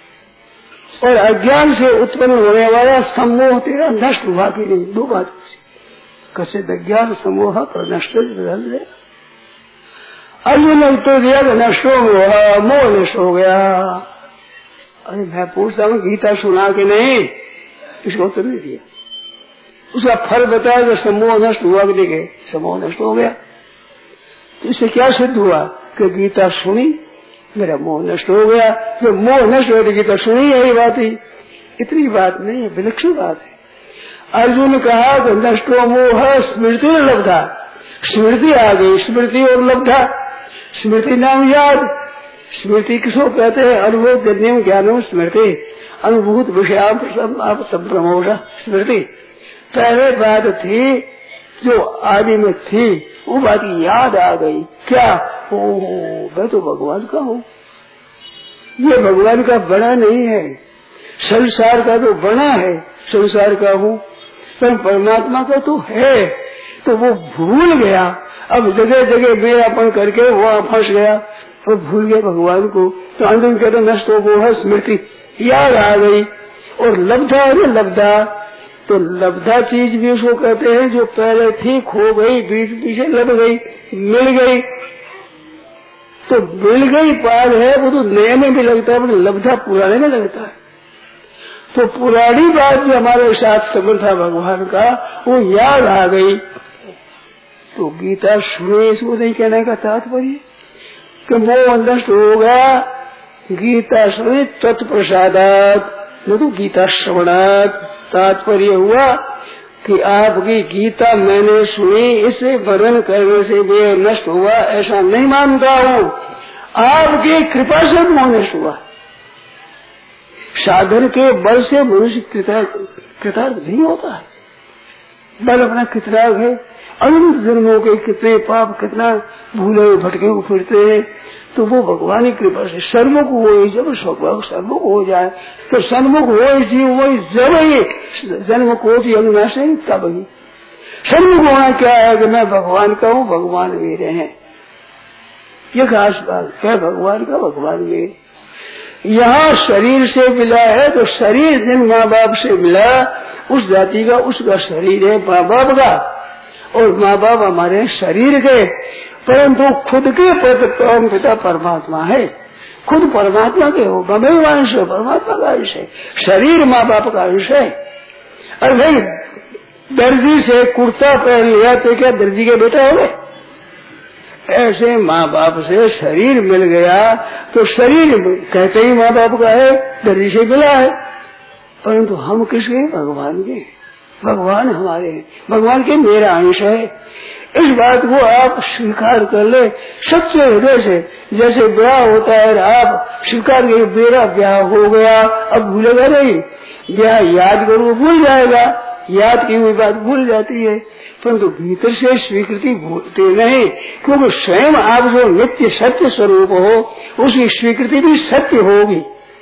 और अज्ञान से उत्पन्न होने वाला सम्मोह तेरा नष्ट हुआ कि नहीं। दो बात पूछी, कसे अज्ञान समूह तो नष्ट दे। अर्जुन ने उत्तर दिया तो नष्ट हो गया, मोह नष्ट हो गया। अरे मैं पूछता हूँ गीता सुना कि नहीं, इसको उत्तर नहीं दिया। उसका फल बताया कि समूह नष्ट हुआ कि नहीं, समूह नष्ट हो गया। तो इससे क्या सिद्ध हुआ कि गीता सुनी, मेरा मोह नष्ट हो गया। जो मोह नष्ट हो गीता सुनी, यही बात ही, इतनी बात नहीं है, विलक्षण बात है। अर्जुन ने कहा कि नष्टो मोह स्मृति और लब्धा, स्मृति आ गई, स्मृति और लब्धा। स्मृति नाम याद, स्मृति किसको कहते हैं, अनुभव जन्य ज्ञानो स्मृति। अनुभूत विषया ब्रह्मोषा स्मृति। पहले बात थी जो आदि में थी वो बात याद आ गई। क्या? ओ मैं तो भगवान का हूँ। ये भगवान का बना नहीं है, संसार का तो बना है, संसार का हूँ, पर परमात्मा का तो है। तो वो भूल गया, अब जगह जगह मेरापन करके वहाँ फंस गया और भूल गया भगवान को। तो अंतिम कहते नष्ट हो गया स्मृति, याद आ गई। और लब्धा है ना, लब्धा, तो लब्धा चीज भी उसको कहते हैं जो पहले थी खो गई, बीच पीछे लग गई, मिल गई। तो मिल गई पाल है वो तो नए में भी लगता है, मतलब लब्धा पुराने में लगता है। तो पुरानी बात जो हमारे साथ संबंध था भगवान का वो याद आ गई। तो गीता सुने, इसको नहीं कहने का तात्पर्य कि वो नष्ट हो गया। गीता सुने तत्प्रसादात, न तो गीता श्रवणात। तात्पर्य हुआ कि आपकी गीता मैंने सुनी, इसे वर्णन करने से वे नष्ट हुआ ऐसा नहीं मानता हूँ। आपकी कृपा से वो नष्ट हुआ। साधन के बल से मनुष्य कृतार्थ नहीं होता है। बल अपना कृतार्थ है। अनंत जन्मों के कितने पाप, कितना भूले भटके फिरते हैं, तो वो भगवान की कृपा से सन्मुख हो। जब स्वभाव सन्मुख हो जाए तो सन्मुख हो जीव वही, जब ही जन्म कोटि अंगना से तब ही सन्मुख होना। क्या है कि मैं भगवान का हूँ, भगवान मेरे हैं। ये खास बात है, भगवान का भगवान मेरे। यहाँ शरीर से मिला है तो शरीर जिन माँ बाप से मिला उस जाति का उसका शरीर है माँ बाप का, और माँ बाप हमारे शरीर के, परंतु खुद के परम पिता परमात्मा है। खुद परमात्मा के हो, बमे अंश है, परमात्मा का अंश है। शरीर माँ बाप का अंश है। और भाई दर्जी से कुर्ता पहन लिया तो क्या दर्जी के बेटा हो गए? ऐसे माँ बाप से शरीर मिल गया तो शरीर कहते ही माँ बाप का है, दर्जी से मिला है। परंतु हम किसके? भगवान के। भगवान हमारे, भगवान के मेरा अंश है। इस बात को आप स्वीकार कर ले सच्चे हृदय से। जैसे ब्याह होता है, आप स्वीकार कर मेरा ब्याह हो गया, अब भूलेगा नहीं। ब्याह याद करो भूल जाएगा, याद की हुई बात भूल जाती है, परंतु भीतर से स्वीकृति भूलते नहीं, क्योंकि स्वयं आप जो नित्य सत्य स्वरूप हो उसकी स्वीकृति भी सत्य होगी।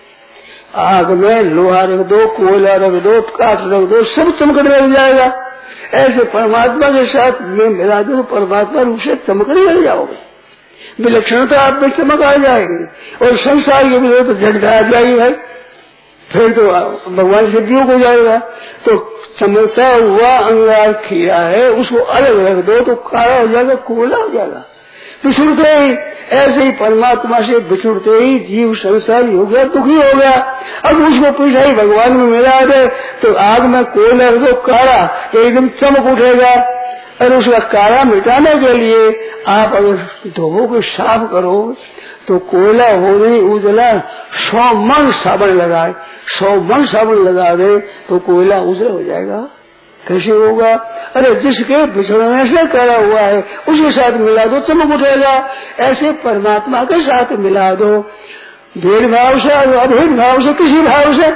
आग में लोहा रख दो, कोयला रख दो, काठ रख दो, सब चमकने लग जाएगा। ऐसे परमात्मा के साथ में मिला दो तो परमात्मा रूप से चमकने लग जाओगे, विलक्षणता आप में चमक आ जाएगी। और संसार के विरोध तो झटका आ जाएगी भाई, फिर तो भगवान से वियोग हो जाएगा। तो चमकता हुआ अंगार खीरा है, उसको अलग रख दो तो काला हो जाएगा, कोयला हो जाएगा। बिछुड़ते ही ऐसे ही परमात्मा से बिछुड़ते ही जीव संसारी हो गया, दुखी हो गया। अब उसको पीछा ही भगवान में मिला दे तो आग में कोयला रख दो काला, एकदम चमक उठेगा। और उसका काला मिटाने के लिए आप अगर धोबों को साफ करो तो कोयला हो नहीं उजला, सौ मन साबुन लगाए, सौ मन साबुन लगा दे तो कोयला उजला हो जाएगा। कैसे होगा? अरे जिसके बिछड़ने से करा हुआ है उसके साथ मिला दो चमक उठेगा। ऐसे परमात्मा के साथ मिला दो, भेदभाव से और अभेद भाव से, किसी भाव से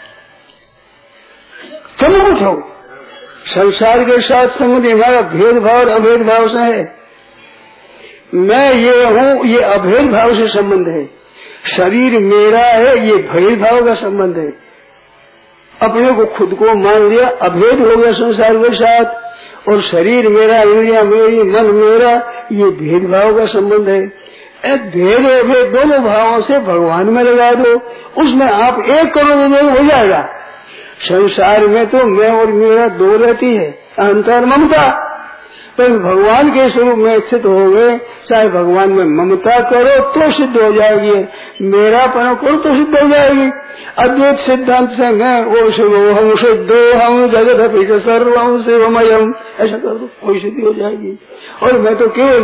चमक उठो। संसार के साथ संबंध हमारा भेदभाव और अभेद भाव से है। मैं ये हूँ, ये अभेद भाव से संबंध है। शरीर मेरा है, ये भेदभाव का संबंध है। अपने को खुद को मान लिया, अभेद हो गया संसार के साथ। और शरीर मेरा, इंद्रिया मेरी, मन मेरा, ये भेदभाव का संबंध है। भेद भेद दोनों भावों से भगवान में लगा दो, उसमें आप एक करोड़ हो जाएगा। संसार में तो मैं और मेरा दो रहती है, अहंकार ममता। पर भगवान के स्वरूप में स्थित हो गए, चाहे भगवान में ममता करो तो सिद्ध हो जाएगी, मेरापन करो तो सिद्ध हो जाएगी। अद्वैत सिद्धांत से मैं वो शिवो हम सिद्धो हम जगत अपि सर्वं शिवमयम्, ऐसा कर दो कोई सिद्धि हो जाएगी। और मैं तो केवल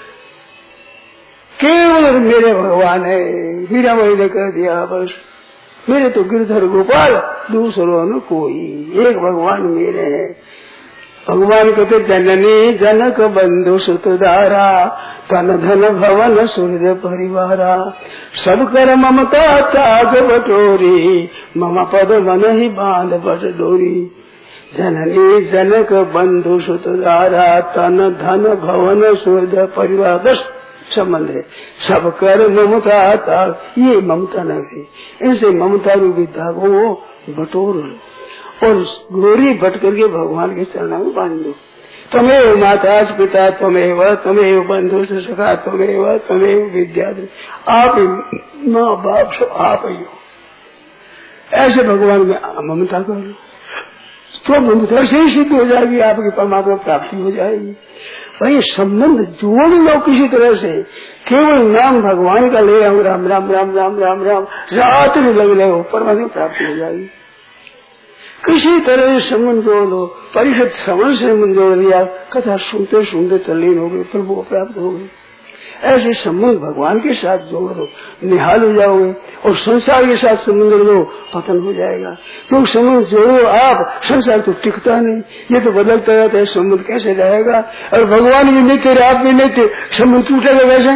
केवल मेरे भगवान है, मीरा भाई ने कह दिया बस, मेरे तो गिरधर गोपाल, दूसरों न कोई, एक भगवान मेरे हैं। भगवान कहते जननी जनक बंधु सुतधारा तन धन भवन सूर्य परिवारा सब कर ममता त्याग बटोरी मम पद मन ही बांध बट डोरी। जननी जनक बंधु सुतधारा तन धन भवन सूर्य परिवार दस संबंध है। सब कर ममता त्याग, ये ममता न है, इनसे ममता रूपी त्याग वो बटोर लो और गोरी बट करके भगवान के चरणों में बांध दो। तमेव माता पिता तमेव तमेव बंधु सखा तमेव तमेव विद्या, आप माँ बाप सब आप ही हो। ऐसे भगवान में ममता कर लो तो ममता से ही सिद्ध हो जाएगी, आपकी परमात्मा प्राप्ति हो जाएगी। वही संबंध जोड़ लो किसी तरह से, केवल नाम भगवान का ले रहा हूँ राम राम राम राम राम राम रात में लग रहे हो, परमात्मा प्राप्ति हो जाएगी। किसी तरह से संबंध जोड़ लो, परिषद श्रवण से संबंध जोड़ लिया, कथा सुनते सुनते तल्लीन हो गए, प्रभु को प्राप्त हो गए। ऐसे संबंध भगवान के साथ जोड़ दो, निहाल हो जाओगे। और संसार के साथ संबंध जोड़ो, पतन हो जाएगा। क्योंकि संबंध जोड़ो आप, संसार तो टिकता नहीं, ये तो बदलता रहता है, संबंध कैसे रहेगा। और भगवान भी नित्य, आप भी नित्य, संबंध टूटेगा कैसे।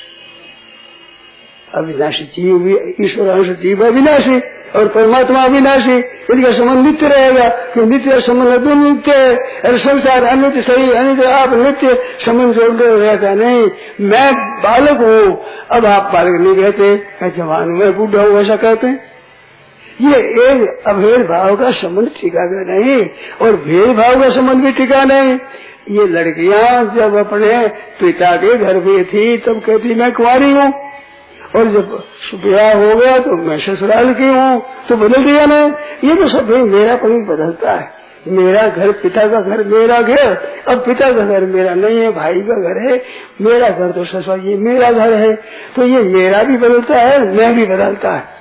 अविनाशी जीव भी, ईश्वर अंश जीव अविनाशी और परमात्मा अविनाशी, इनका संबंध नित्य रहेगा। कि नित्य संबंध दो नित्य है, और संसार अनित्य शरीर अनित्य, आप नित्य संबंध जोड़ते रहता नहीं। मैं बालक हूँ, अब आप बालक नहीं कहते, मैं जवान हूँ, मैं बूढ़ा हूँ, ऐसा कहते हैं। ये एक अभेद भाव का संबंध ठिकाना नहीं, और भेदभाव का संबंध भी ठिकाना नहीं। ये लड़कियां जब अपने पिता के घर में थी तब कहती मैं कुंवारी हूँ, और जब ब्याह हो गया तो मैं ससुराल की हूँ, तो बदल दिया ना। ये तो सब मेरा पन बदलता है। मेरा घर, पिता का घर मेरा घर, अब पिता का घर मेरा नहीं है, भाई का घर है, मेरा घर तो ससुराल, ये मेरा घर है। तो ये मेरा भी बदलता है, मैं भी बदलता है।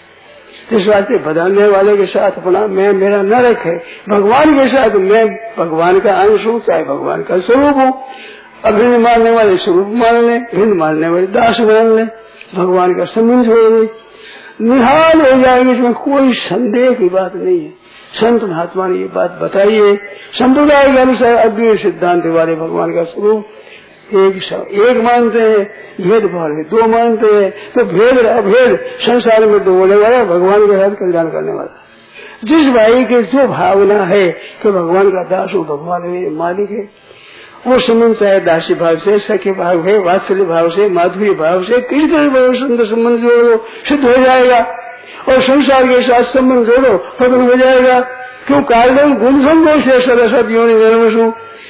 इस वास्ते बदलने वाले के साथ अपना मैं मेरा न रखे। भगवान के साथ मैं भगवान का अंश हूँ, चाहे भगवान का स्वरूप हूँ। अब हिंद मानने वाले स्वरूप मान ले, हिंद मानने वाले दास मान ले, भगवान का संबंध हो गई, निहाल हो जाएंगे। इसमें कोई संदेह की बात नहीं है। संत महात्मा ने ये बात बताई है। संप्रदाय के अनुसार अद्वैत सिद्धांत वाले भगवान का स्वरूप एक एक मानते हैं, भेद भाव दो मानते हैं। तो भेद अभेद संसार में डोलने वाला भगवान के साथ कल्याण करने वाला। जिस भाई के जो भावना है कि भगवान का दास हो, भगवान मेरे मालिक है, वो संबंध चाहे दासी भाव से, सख्य भाव है, वात्सल्य भाव से, माधुर्य भाव से, किसी तरह संबंध जोड़ो, सिद्ध हो जाएगा। और संसार के साथ संबंध जोड़ो, पतन हो जाएगा। क्यों कारण गुण संगों से सरसत योनि निर्मसु,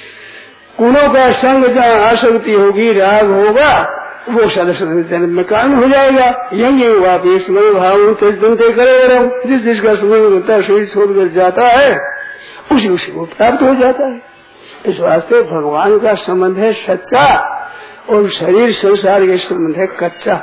गुणों का संग जहाँ आसक्ति होगी, राग होगा, वो सरस्वती जन्म में कारण हो जाएगा। यंग वापिस मैं भाव तेज दंते करे, जिस जिसका संबंध होता है शरीर छोड़कर जाता है, उसी उसी को प्राप्त हो जाता है। इस वास्ते भगवान का संबंध है सच्चा, और शरीर संसार के संबंध है कच्चा।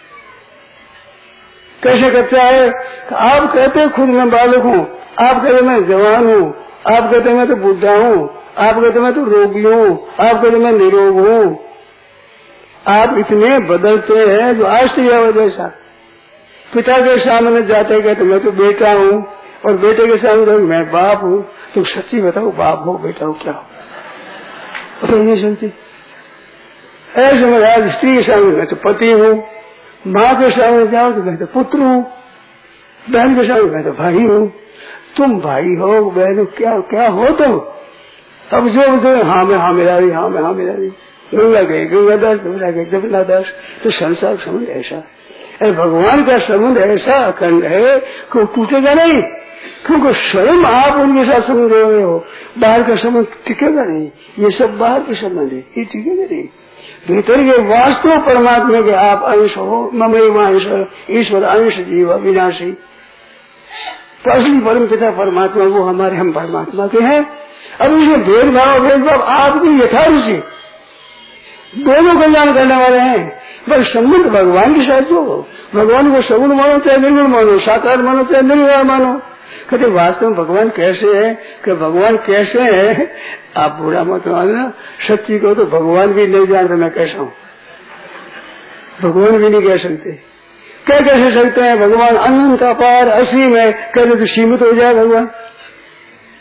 कैसे कच्चा है? आप कहते खुद मैं बालक हूँ, आप कहते मैं जवान हूँ, आप कहते मैं तो बुढ़ा हूँ, आप कहते मैं तो रोगी हूँ, आप कहते मैं निरोग हूँ। आप इतने बदलते हैं जो आश्चर्य हो जैसा। पिता के सामने जाते कहते मैं तो बेटा हूँ, और बेटे के सामने मैं बाप हूँ। तो सच्ची बताओ, बाप हो बेटा हो क्या हो? पता ही नहीं चलती। ऐसे में आज स्त्री के सामने मैं तो पति हूँ, माँ के सामने जाओ तो मैं तो पुत्र हूँ, बहन के सामने मैं तो भाई हूँ। तुम भाई हो, बहन हो, क्या क्या हो तुम? अब जो बोलते हाँ मैं हाँ मेरा भी, हाँ मैं हाँ मेरा भी, गंगा गए गंगा दास, गंगा गए जगन्नाथ दास। तो संसार संबंध ऐसा है, भगवान का संबंध ऐसा अखंड है कि वो टूटेगा नहीं। क्योंकि स्वयं आप उनके साथ संबंध रहे हो, बाहर का संबंध टिकेगा नहीं। ये सब बाहर के संबंध है, ये टिकेगा नहीं। भीतर के वास्तव परमात्मा के आप अंश हो, ममेव अंश, ईश्वर अंश जीव अविनाशी। तो असली परम पिता परमात्मा वो हमारे, हम परमात्मा के हैं। अब इसमें भेदभाव भेदभाव आपकी यथारुचि, दोनों कल्याण करने वाले हैं। बस संबंध भगवान के साथ जो हो, भगवान को सगुण मानो चाहे निर्गुण मानो, साकार मानो चाहे निर्विकार मानो। कहते वास्तव में भगवान कैसे है? कि भगवान कैसे है, आप बुरा मत मानना, सच्ची को तो भगवान भी नहीं जानते मैं कैसा हूँ। भगवान भी नहीं कह सकते। क्या कैसे सकते हैं? भगवान अनंत अपार असीम है, कहते तो सीमित हो जाए भगवान।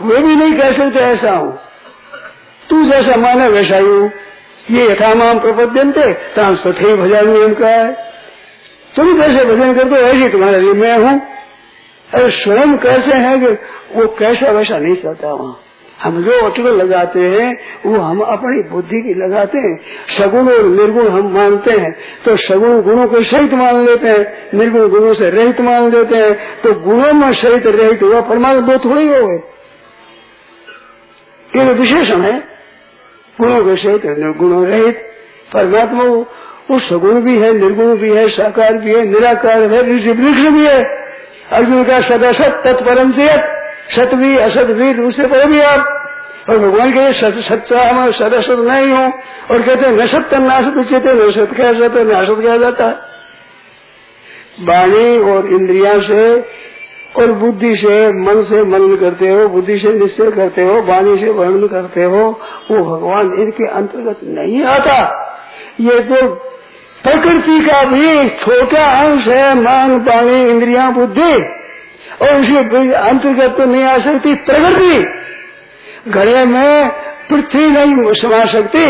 वे भी नहीं कह सकते ऐसा हूँ, तू जैसा माने वैसा ही हूँ। ये यथामाम प्रपद्यन्ते ताम सथई भजामी हम कहा है, तुम कैसे भजन करते हो ऐसे तुम्हारे लिए मैं हूँ। अरे स्वयं कैसे है कि वो कैसा वैसा नहीं करता। वहाँ हम जो अटकल लगाते हैं वो हम अपनी बुद्धि की लगाते हैं। सगुण और निर्गुण हम मानते हैं तो सगुण गुणों को सहित मान लेते हैं, निर्गुण गुणों से रहित मान लेते हैं। तो गुणों में सहित रहित हुआ परमात्मा दो थोड़ी हो गए, ये तो विशेषण है। गुणों के सहित निर्गुणों रहित परमात्मा वो सगुण भी है, निर्गुण भी है, साकार भी है, निराकार है, वृक्ष भी है। अर्जुन का सदा सत तत्परम से सत भी असत भी दूसरे पर भी आप। और भगवान के सच्चा मैं सदा सत नहीं हूँ और कहते हैं न सत्य नाशत चेते न सत कह जाते न असत कहा जाता है। वाणी और इंद्रिया से और बुद्धि से, मन से मनन करते हो, बुद्धि से निश्चय करते हो, वाणी से वर्णन करते हो, वो भगवान इनके अंतर्गत नहीं आता। ये तो प्रकृति का भी छोटा अंश है, मन वाणी इंद्रिया बुद्धि, और उसी अंतर्गत तो नहीं आ सकती प्रकृति। घड़े में पृथ्वी नहीं समा सकती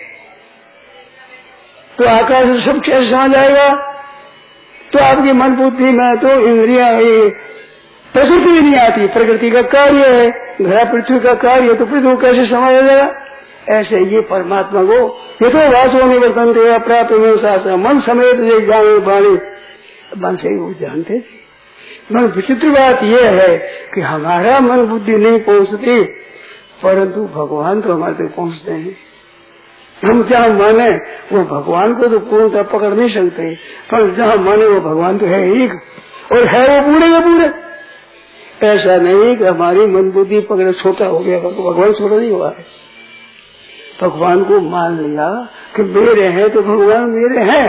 तो आकाश सब कैसे समा जाएगा। तो आपकी मन बुद्धि में तो इंद्रिया प्रकृति भी नहीं आती, प्रकृति का कार्य है, घड़ा पृथ्वी का कार्य है, तो पृथ्वी कैसे समाया जाएगा। ऐसे ये परमात्मा को ये तो वासो निवर्तन थे प्राप्त मन समेत जाने वाणी मन से ही वो जानते थे। मन विचित्र बात यह है कि हमारा मन बुद्धि नहीं पहुंचती, परंतु भगवान तो हमारे तक पहुंचते हैं। हम जहाँ माने वो भगवान को तो पूर्णतः पकड़ नहीं सकते, पर जहाँ माने वो भगवान तो है ही, और है वो पूरे के पूरे। ऐसा नहीं कि हमारी मन बुद्धि पकड़े छोटा हो गया, भगवान छोटा नहीं हुआ है। भगवान को मान लिया कि मेरे हैं तो भगवान मेरे हैं।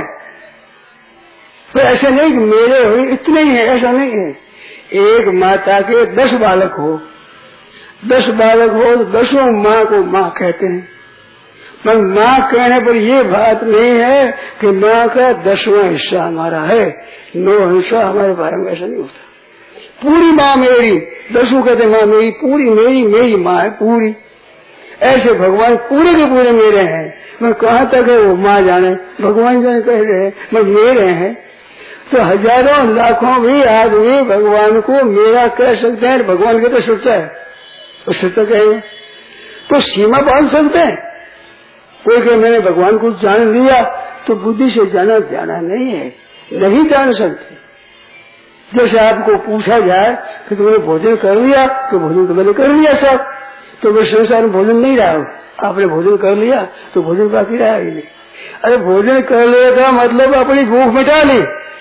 तो ऐसा नहीं कि मेरे हो इतने ही है, ऐसा नहीं है। एक माता के दस बालक हो, दस बालक हो तो दसों माँ को माँ कहते हैं, पर माँ कहने पर ये बात नहीं है कि माँ का दसवां हिस्सा हमारा है, नौ हिस्सा हमारे बारे में। ऐसा नहीं होता। पूरी माँ मेरी, दसों कहते माँ मेरी, पूरी मेरी मेरी माँ है पूरी। ऐसे भगवान पूरे के पूरे मेरे हैं। मैं कहाँ तक है वो माँ जाने, भगवान जाने कह रहे हैं मैं मेरे हैं। तो हजारों लाखों भी आदमी भगवान को मेरा कह सकते हैं, भगवान कहते सच्चा है तो सच्चा कहेंगे। तो सीमा बांध सकते हैं। कोई कहे मैंने भगवान को जान लिया तो बुद्धि से जाना जाना नहीं है, नहीं जान सकते। जैसे आपको पूछा जाए कि तुमने भोजन कर लिया, तो भोजन तो मैंने कर लिया सब, तो मैं संसार में भोजन नहीं रहा हूँ। आपने भोजन कर लिया तो भोजन बाकी रहा ही नहीं। अरे भोजन कर लिया का मतलब अपनी भूख मिटा ली।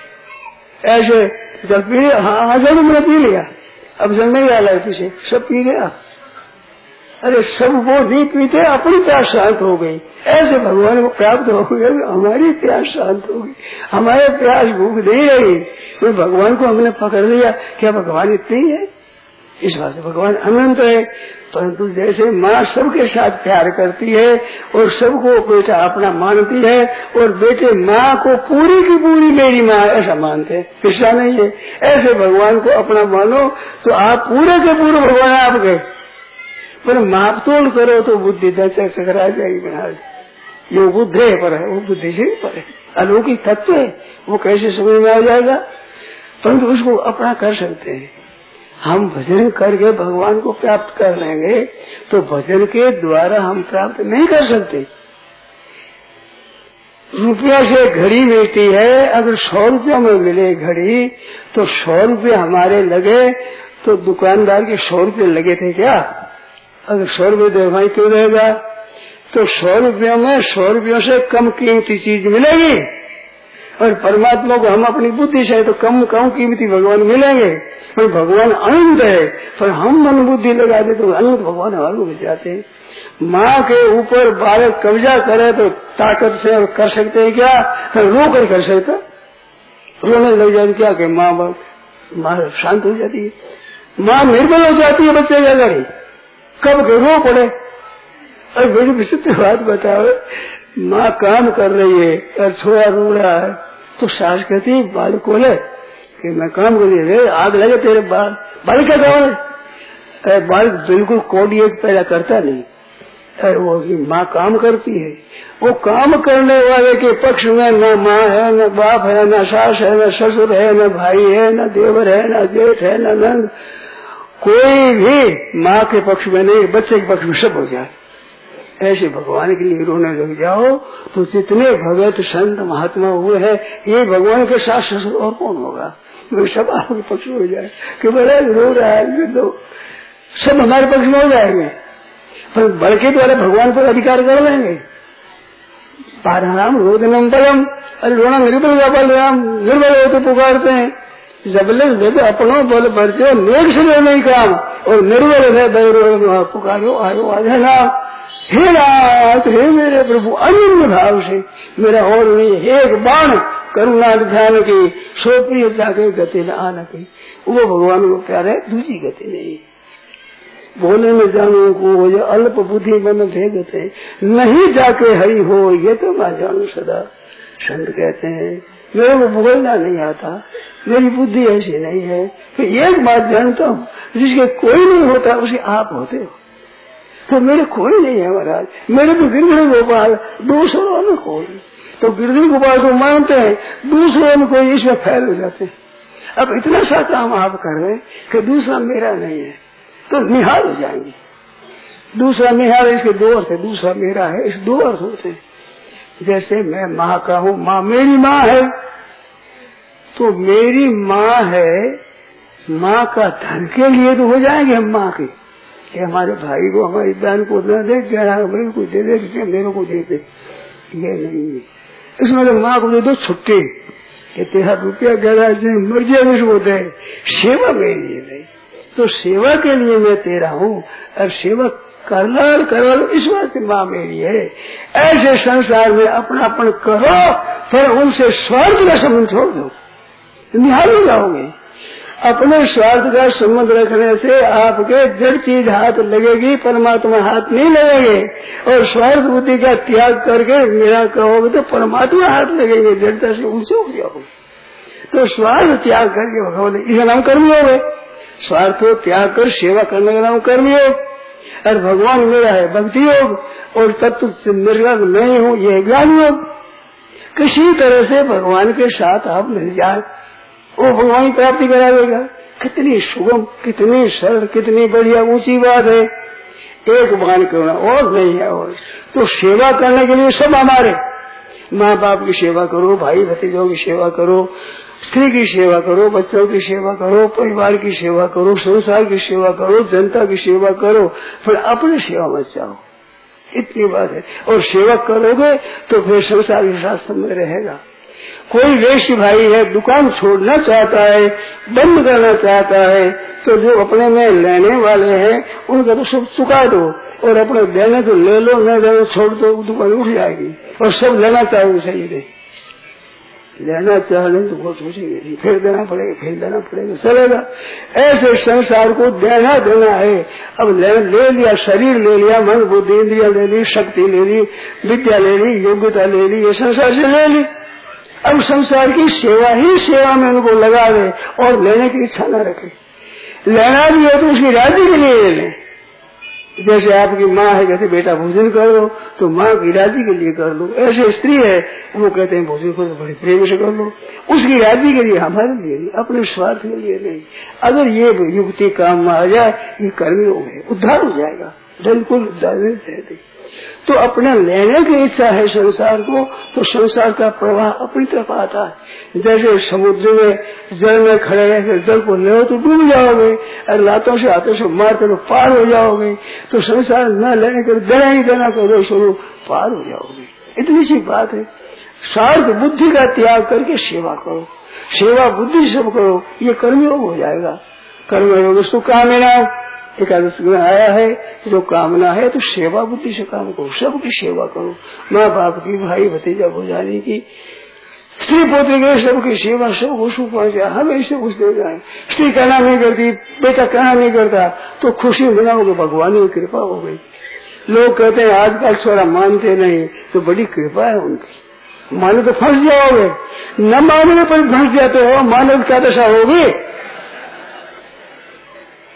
ऐसे जल पी लिया, हाँ जल मैंने पी लिया, अब जल नहीं डाला है पीछे, सब पी गया। अरे सब वो नहीं पीते, अपनी प्यास शांत हो गई। ऐसे भगवान को प्राप्त हो गया, हमारी प्यास शांत हो गई, हमारे प्यास भूख नहीं रही। तो भगवान को हमने पकड़ लिया, क्या भगवान इतने ही है। इस बात से भगवान अनंत है। परंतु जैसे माँ सबके साथ प्यार करती है और सबको बेटा अपना मानती है, और बेटे माँ को पूरी की पूरी मेरी माँ ऐसा मानते हैं, कृष्णा नहीं है। ऐसे भगवान को अपना मानो तो आप पूरे के पूरे भगवान आप गए। पर माप तोड़ करो तो बुद्धि दशा सकरा जाएगी बना। ये बुद्ध है पर है, वो बुद्धि से पर है, अलौकिक तत्व है, वो कैसे समझ में आ जाएगा। परंतु उसको अपना कर सकते हैं। हम भजन करके भगवान को प्राप्त कर लेंगे तो भजन के द्वारा हम प्राप्त नहीं कर सकते। रुपया से घड़ी मिलती है, अगर सौ रुपया में मिले घड़ी तो सौ रुपये हमारे लगे, तो दुकानदार के सौ रुपये लगे थे क्या। अगर सौ रुपये दे भाई क्यों देगा। तो सौ रुपयों में सौ रुपयों से कम कीमती चीज मिलेगी, और परमात्मा को हम अपनी बुद्धि से तो कम कम कीमती भगवान मिलेंगे। पर भगवान अनंत है, पर हम मन बुद्धि लगा दे तो अनंत भगवान हमारे को मिल जाते हैं। माँ के ऊपर बालक कब्जा करे तो ताकत से और कर सकते हैं क्या, रो कर कर सकता, रोने लग जाती क्या कि माँ बाप माँ शांत हो जाती है, माँ निर्बल हो जाती है बच्चे की गाड़ी, कब के रो पड़े। और बड़ी विचित्र बात बताओ, माँ काम कर रही है और छोरा रो रहा है, तो सास कहती है बालक को ले कि मैं काम कर रही है, आग लगे तेरे बाल, बालक क्या काम है। बालक बिल्कुल कोडी एक पैदा करता नहीं, अरे वो माँ काम करती है। वो काम करने वाले के पक्ष में न माँ है, न बाप है, न सास है, न ससुर है, न भाई है, न देवर है, न जेठ है, न नंद, कोई भी माँ के पक्ष में नहीं, बच्चे के पक्ष में सब हो जाए। ऐसे भगवान के लिए रोने लग जाओ तो जितने भगत संत महात्मा हुए हैं, ये भगवान के साथ ससुर और कौन होगा? वो सब आपके पक्ष में हो जाए कि बड़ा रो रहा है, तो सब हमारे पक्ष में हो जाएंगे, पर बड़के द्वारा भगवान पर अधिकार कर लेंगे। पाराम रोदनम परम, अरे रोना निर्बल का बल राम, निर्बल हो तो पुकारते हैं, जबले जब अपनों बल भरते हो नेक से नहीं काम, और निर्बल है बैरो पुकारो आयो आधे नाम। हे नाथ, हे मेरे प्रभु, अनिन्य भाव से मेरा और नहीं, एक बाण करुणा ध्यान की सो प्रियता के गति न आना की, वो भगवान को प्यार है, दूसरी गति नहीं। बोले में जानो को ये अल्प बुद्धि मन भेगत है, नहीं जाके हरि हो ये तो मैं जानू सदा। संत कहते हैं मेरे को बोलना नहीं आता, मेरी बुद्धि ऐसी नहीं है। फिर एक बात जानता हूँ, जिसके कोई नहीं होता उसे आप होते हो, तो मेरे कोई नहीं है महाराज, मेरे तो गिरगिरी गोपाल, दूसरों में कोई, तो गिरगिरी गोपाल को मानते हैं, दूसरों में कोई, इसमें फैल हो जाते हैं। अब इतना सा काम आप कर रहे हैं कि दूसरा मेरा नहीं है, तो निहाल हो जाएंगे। दूसरा निहाल, इसके दो अर्थ है, दूसरा मेरा है, इस दो अर्थ होते हैं। जैसे मैं माँ का हूँ, माँ मेरी माँ है, तो मेरी माँ है, माँ का धन के लिए तो हो जाएंगे हम माँ के, कि हमारे भाई को हमारी बहन को न दे, गहरा मेरे को दे दे, मेरे को दे दे, ये नहीं है। इसमें तो माँ को दे दो छुट्टी कि तेरह रुपया गहरा मर्जी इसको दे, सेवा मेरी है नहीं, तो सेवा के लिए मैं तेरा हूँ, और सेवा करना करो, इस वास्ते माँ मेरी है। ऐसे संसार में अपनापन करो, फिर उनसे स्वार्थ का संबंध छोड़ दो, निहाल हो जाओगे। अपने स्वार्थ का संबंध रखने से आपके जड़ चीज हाथ लगेगी, परमात्मा हाथ नहीं लगेंगे, और स्वार्थ बुद्धि का त्याग करके मेरा कहोगे तो परमात्मा हाथ लगेंगे, जड़ता से ऊंचे उठ जाओगे। तो स्वार्थ त्याग करके भगवान, इसका नाम कर्मी हो गए। स्वार्थ को त्याग कर सेवा करने का नाम कर्मी योग, और भगवान मेरा है भक्ति योग, और तत्व से निर्गत नहीं हूँ ये ज्ञान योग। किसी तरह से भगवान के साथ आप मिल जाए, वो भगवान प्राप्ति करा देगा। कितनी सुगम, कितनी सरल, कितनी बढ़िया ऊंची बात है। एक भगवान करना और नहीं है, और तो सेवा करने के लिए सब हमारे, माँ बाप की सेवा करो, भाई भतीजों की सेवा करो, स्त्री की सेवा करो, बच्चों की सेवा करो, परिवार की सेवा करो, संसार की सेवा करो, जनता की सेवा करो, फिर अपनी सेवा मत जाओ, इतनी बात है। और सेवा करोगे तो फिर संसार के शास्त्र में रहेगा। कोई वेश्य भाई है, दुकान छोड़ना चाहता है, बंद करना चाहता है, तो जो अपने में लेने वाले हैं उनका तो सब चुका दो, और अपने देने तो ले लो, न देने छोड़ दो, दुकान उठ जाएगी। और सब लेना चाहे सही नहीं, लेना चाह लें तो बहुत सोचेंगे, फिर देना पड़ेगा, फिर देना पड़ेगा, चलेगा। ऐसे संसार को देना देना है। अब ले, ले लिया, शरीर ले लिया, मन बुद्धि इंद्रिया ले ली, शक्ति ले ली, विद्या ले ली, योग्यता ले ली, ये संसार से ले ली। अब संसार की सेवा ही सेवा में उनको लगा दे, और लेने की इच्छा न रखे। लेना भी हो तो उसकी राजी के लिए ले लें। जैसे आपकी माँ है, कहते बेटा भोजन कर लो, तो माँ की राजी के लिए कर लो। ऐसे स्त्री है, वो कहते हैं भोजन करो, बड़े प्रेम से कर लो, उसकी राजी के लिए, हमारे लिए नहीं, अपने स्वार्थ के लिए नहीं। अगर ये युक्ति काम में आ जाए, ये कर्मी हो गए, उद्धार हो जाएगा, बिल्कुल उद्धार। तो अपने लेने की इच्छा है संसार को, तो संसार का प्रवाह अपनी तरफ आता है। जैसे समुद्र में जल में खड़े रहकर जल को ले तो डूब जाओगे, और लातों से हाथों से मारते तो पार हो जाओगे। तो संसार न लेने कर देना ही देना करो, शुरू पार हो जाओगे। इतनी सी बात है। स्वार्थ बुद्धि का त्याग करके सेवा करो, सेवा बुद्धि सब करो, ये कर्मयोग हो जाएगा। कर्मयोग सुकामना एकादश में आया है, जो कामना है तो सेवा बुद्धि से काम करो, सबकी सेवा करो, माँ बाप की, भाई भतीजा भुजानी की, स्त्री पोते की, सबकी सेवा, सबको सुख पहुंचा, हमें इससे कुछ दे जाए। स्त्री कहना नहीं करती, बेटा कहना नहीं करता, तो खुशी मनाओगे, भगवान की कृपा हो गई। लोग कहते हैं आजकल छोरा मानते नहीं, तो बड़ी कृपा है उनकी। मानो तो फंस जाओगे, न मानने पर फंस जाते हो, मानो क्या दशा होगी।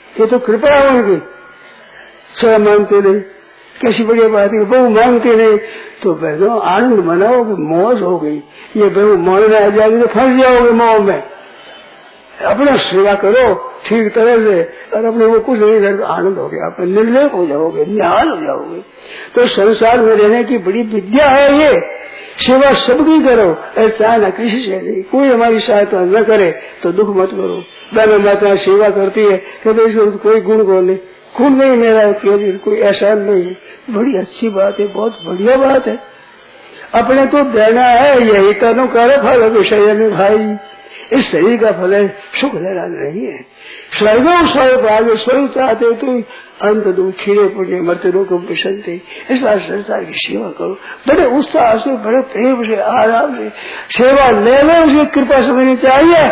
ये तो कृपा है उनकी। सेवा मांगते नहीं, कैसी बढ़िया बात है। बहू मांगते नहीं तो बहनों आनंद मनाओ कि मौज हो गई। ये बहू मांगने आ जाएगी तो फंस जाओगे मोह में। अपना सेवा करो ठीक तरह से और अपने वो कुछ नहीं कर आनंद हो गया, आप निर्लेप हो जाओगे, निहाल हो जाओगे। तो संसार में रहने की बड़ी विद्या है ये। सेवा सबकी करो, ऐसा न किसी से नहीं। कोई हमारी सहायता न करे तो दुख मत करो। बहना माता सेवा करती है कभी इसमें कोई गुण बोले, गुण नहीं मेरा कोई एहसान नहीं। बड़ी अच्छी बात है, बहुत बढ़िया बात है। अपने तो देना है, यही तनु करे फल विषय में भाई। इस शरीर का फल है, सुख लेना नहीं है। स्वर्गों स्वर्ग आगे स्वर्ग चाहते तो अंत दो खीरे पुण्य मरते लोग प्रसन्नते। इस बार संसार की सेवा करो, बड़े उत्साह से, बड़े प्रेम से, आराम से सेवा ले लो। उसकी कृपा समझनी चाहिए।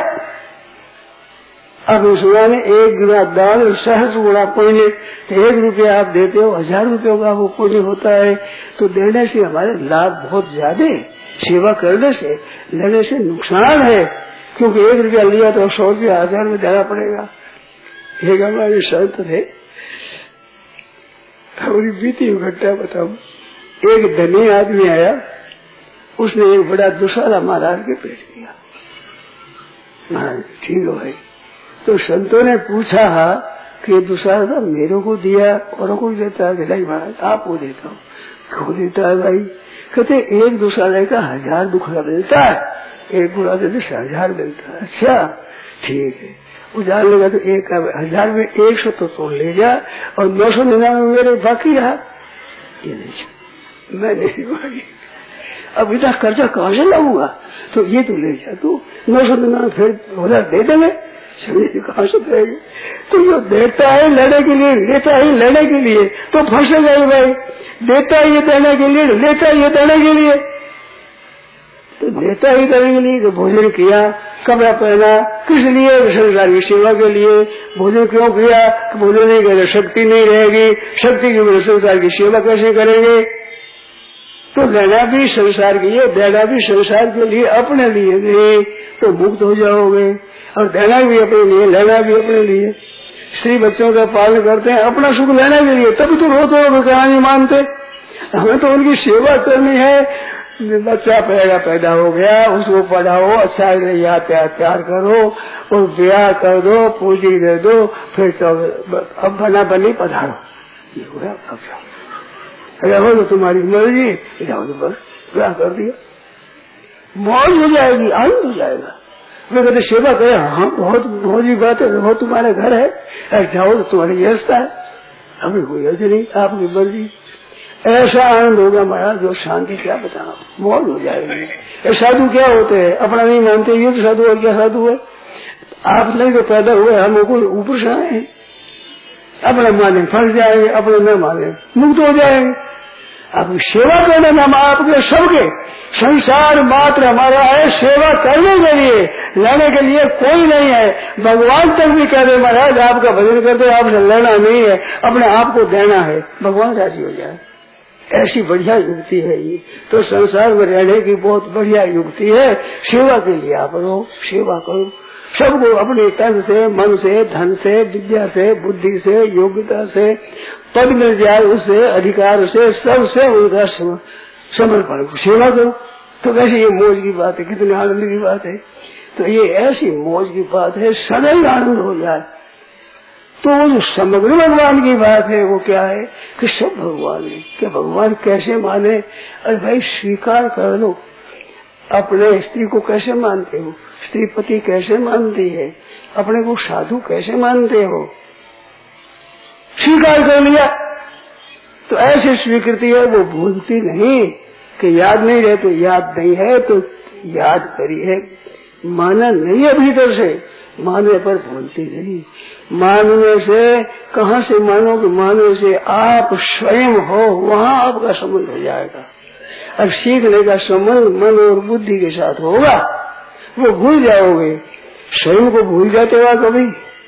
अब सुना ने एक गुना दान सहज गुणा पुण्य, तो एक रुपया आप देते हो, हजार रुपयों का वो पुण्य होता है। तो देने से हमारे लाभ बहुत ज्यादा, सेवा करने से, लेने से नुकसान है। क्योंकि एक रुपया लिया तो सौ रुपया हजार में देना पड़ेगा। एक हमारे संत थे, हमारी बीती घटना बताऊं। एक धनी आदमी आया, उसने एक बड़ा दुशाला महाराज के पेट दिया। महाराज ठीक है भाई। तो संतों ने पूछा कि दुशाला मेरे को दिया और को देता है? नहीं महाराज आपको देता हूँ। क्यों देता है भाई? कहते एक दुशाले का हजार दुखड़ा मिलता है, एक गुणा देते हजार मिलता है। अच्छा ठीक है। वो जान लेगा तो एक हजार में एक सौ तो तोड़ ले जा और नौ सौ निन्यानवे मेरे बाकी रहा। ये नहीं, मैं नहीं भाई, अब इतना खर्चा कहाँ से लाऊंगा? तो ये तो ले जा तू, नौ सौ निन्यानवे फिर हजार दे देंगे, कहाँ से देंगे? तो जो देता है लड़ने के लिए, लेता है लड़ने के लिए, तो फंसेगा ही भाई। देता ही देने के लिए, लेता ही देने के लिए, तो देता ही देने के लिए। तो भोजन किया, कपड़ा पहना, किस लिए? संसार की सेवा के लिए। भोजन क्यों किया? भोजन नहीं करे शक्ति नहीं रहेगी, शक्ति की वजह संसार की सेवा कैसे करेंगे? तो लेना भी संसार के लिए, देना भी संसार के लिए, अपने लिए नहीं, तो मुक्त हो जाओगे। और देना भी अपने लिए, लेना भी अपने लिए। स्त्री बच्चों का पालन करते हैं अपना सुख लेने के लिए, तभी तो रोते हो, कहा नहीं मानते। हमें तो उनकी सेवा करनी है। बच्चा पैदा पैदा हो गया, उसको पढ़ाओ, अच्छा यहाँ प्यार प्यार करो और ब्याह कर दो, पूंजी दे दो, फिर तो अब बना बनी पधारो। ये हुआ अब अगर हो तो तुम्हारी मर्जी, जाओ तो बस ब्याह कर दिया, मौज हो जाएगी, आनंद हो जाएगा। वे कहते सेवा करे, हाँ बहुत मौज की बात है, वो तुम्हारे घर है, जाओ तो तुम्हारी व्यवस्था है, हमें कोई अर्ज नहीं, आपकी मर्जी। ऐसा आनंद होगा महाराज जो शांति क्या बताओ, मौज हो जाएगी। साधु क्या होते हैं? अपना नहीं मानते, ये तो साधु और क्या साधु है? आप नहीं तो पैदा हुए, हम कोई ऊपर से आए, अपना माने फंस जाएंगे, अपने न माने मुक्त हो जाएंगे। अब सेवा करने में हम आपके सबके संसार मात्र हमारा है, सेवा करने के लिए, लेने के लिए कोई नहीं है। भगवान तक भी कह दे महाराज आपका भजन करते, आपसे लेना नहीं है, अपने आप को देना है, भगवान राजी हो जाए। ऐसी बढ़िया युक्ति है ये। तो संसार में रहने की बहुत बढ़िया युक्ति है। सेवा के लिए आप रहो, सेवा करो सबको, अपने तन से, मन से, धन से, विद्या से, बुद्धि से, योग्यता से, पद मिल जाए उससे, अधिकार से, सबसे उनका समर्पण सेवा करो। तो वैसे ये मौज की बात है, कितने आनंद की बात है। तो ये ऐसी मौज की बात है, सदैव आनंद हो जाए। तो वो जो समग्र भगवान की बात है वो क्या है कि सब भगवान है। कि भगवान कैसे माने? अरे भाई स्वीकार कर लो। अपने स्त्री को कैसे मानते हो? स्त्री पति कैसे मानती है? अपने को साधु कैसे मानते हो? स्वीकार कर लिया तो ऐसी स्वीकृति है, वो भूलती नहीं। कि याद नहीं रहे तो याद नहीं है, तो याद करी है, माना नहीं है भीतर से, मानने पर भूलती नहीं। मानने से कहाँ से मानोगे? मानने से आप स्वयं हो, वहाँ आपका संबंध हो जाएगा। अब सीखने का संबंध मन और बुद्धि के साथ होगा, वो भूल जाओगे। स्वयं को भूल जाते हो कभी?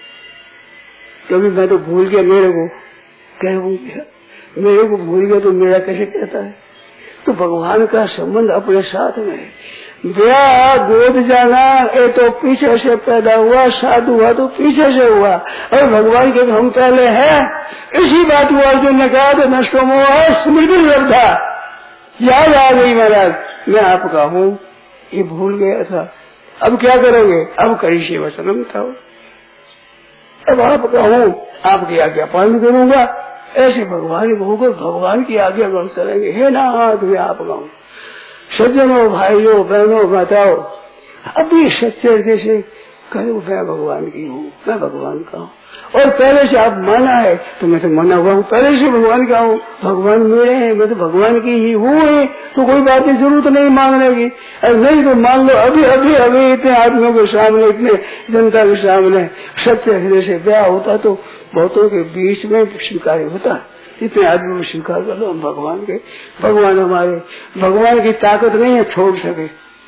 कभी मैं तो भूल गया, मेरे को कहूँ, मेरे को भूल गया तो मेरा कैसे कहता है? तो भगवान का संबंध अपने साथ में है। ब्याह गोद जाना ये तो पीछे से पैदा हुआ, साधु हुआ तो पीछे से हुआ, और भगवान के हम पहले हैं। इसी बात को अर्जुन ने कहा तो नष्टो मोह स्मृति श्रद्धा, याद आ गई महाराज मैं आपका हूँ, ये भूल गया था। अब क्या करोगे? अब करी से वचनम था, अब आपका हूँ, आपकी आज्ञा पालन करूंगा। ऐसे भगवान होकर भगवान की आज्ञा कर चलेंगे। हे नाथ मैं आपका हूँ। सज्जनों भाइयों बहनों बताओ, अभी सच्चे जैसे करो मैं भगवान की हूँ, मैं भगवान का हूँ। और पहले से आप माना है तो मैं तो माना हुआ हूँ, पहले से भगवान का हूँ, भगवान मेरे हैं, मैं तो भगवान की ही हूँ है, तो कोई बात की जरूरत नहीं मांगने की। अरे नहीं तो मान लो अभी अभी अभी इतने आदमियों के सामने, इतने जनता के सामने सच्चे हृदय से ब्याह होता तो बहुतों के बीच में स्वीकार होता। इतने आदमी को स्वीकार कर लो हम भगवान के, भगवान हमारे, भगवान की ताकत नहीं है छोड़ सके।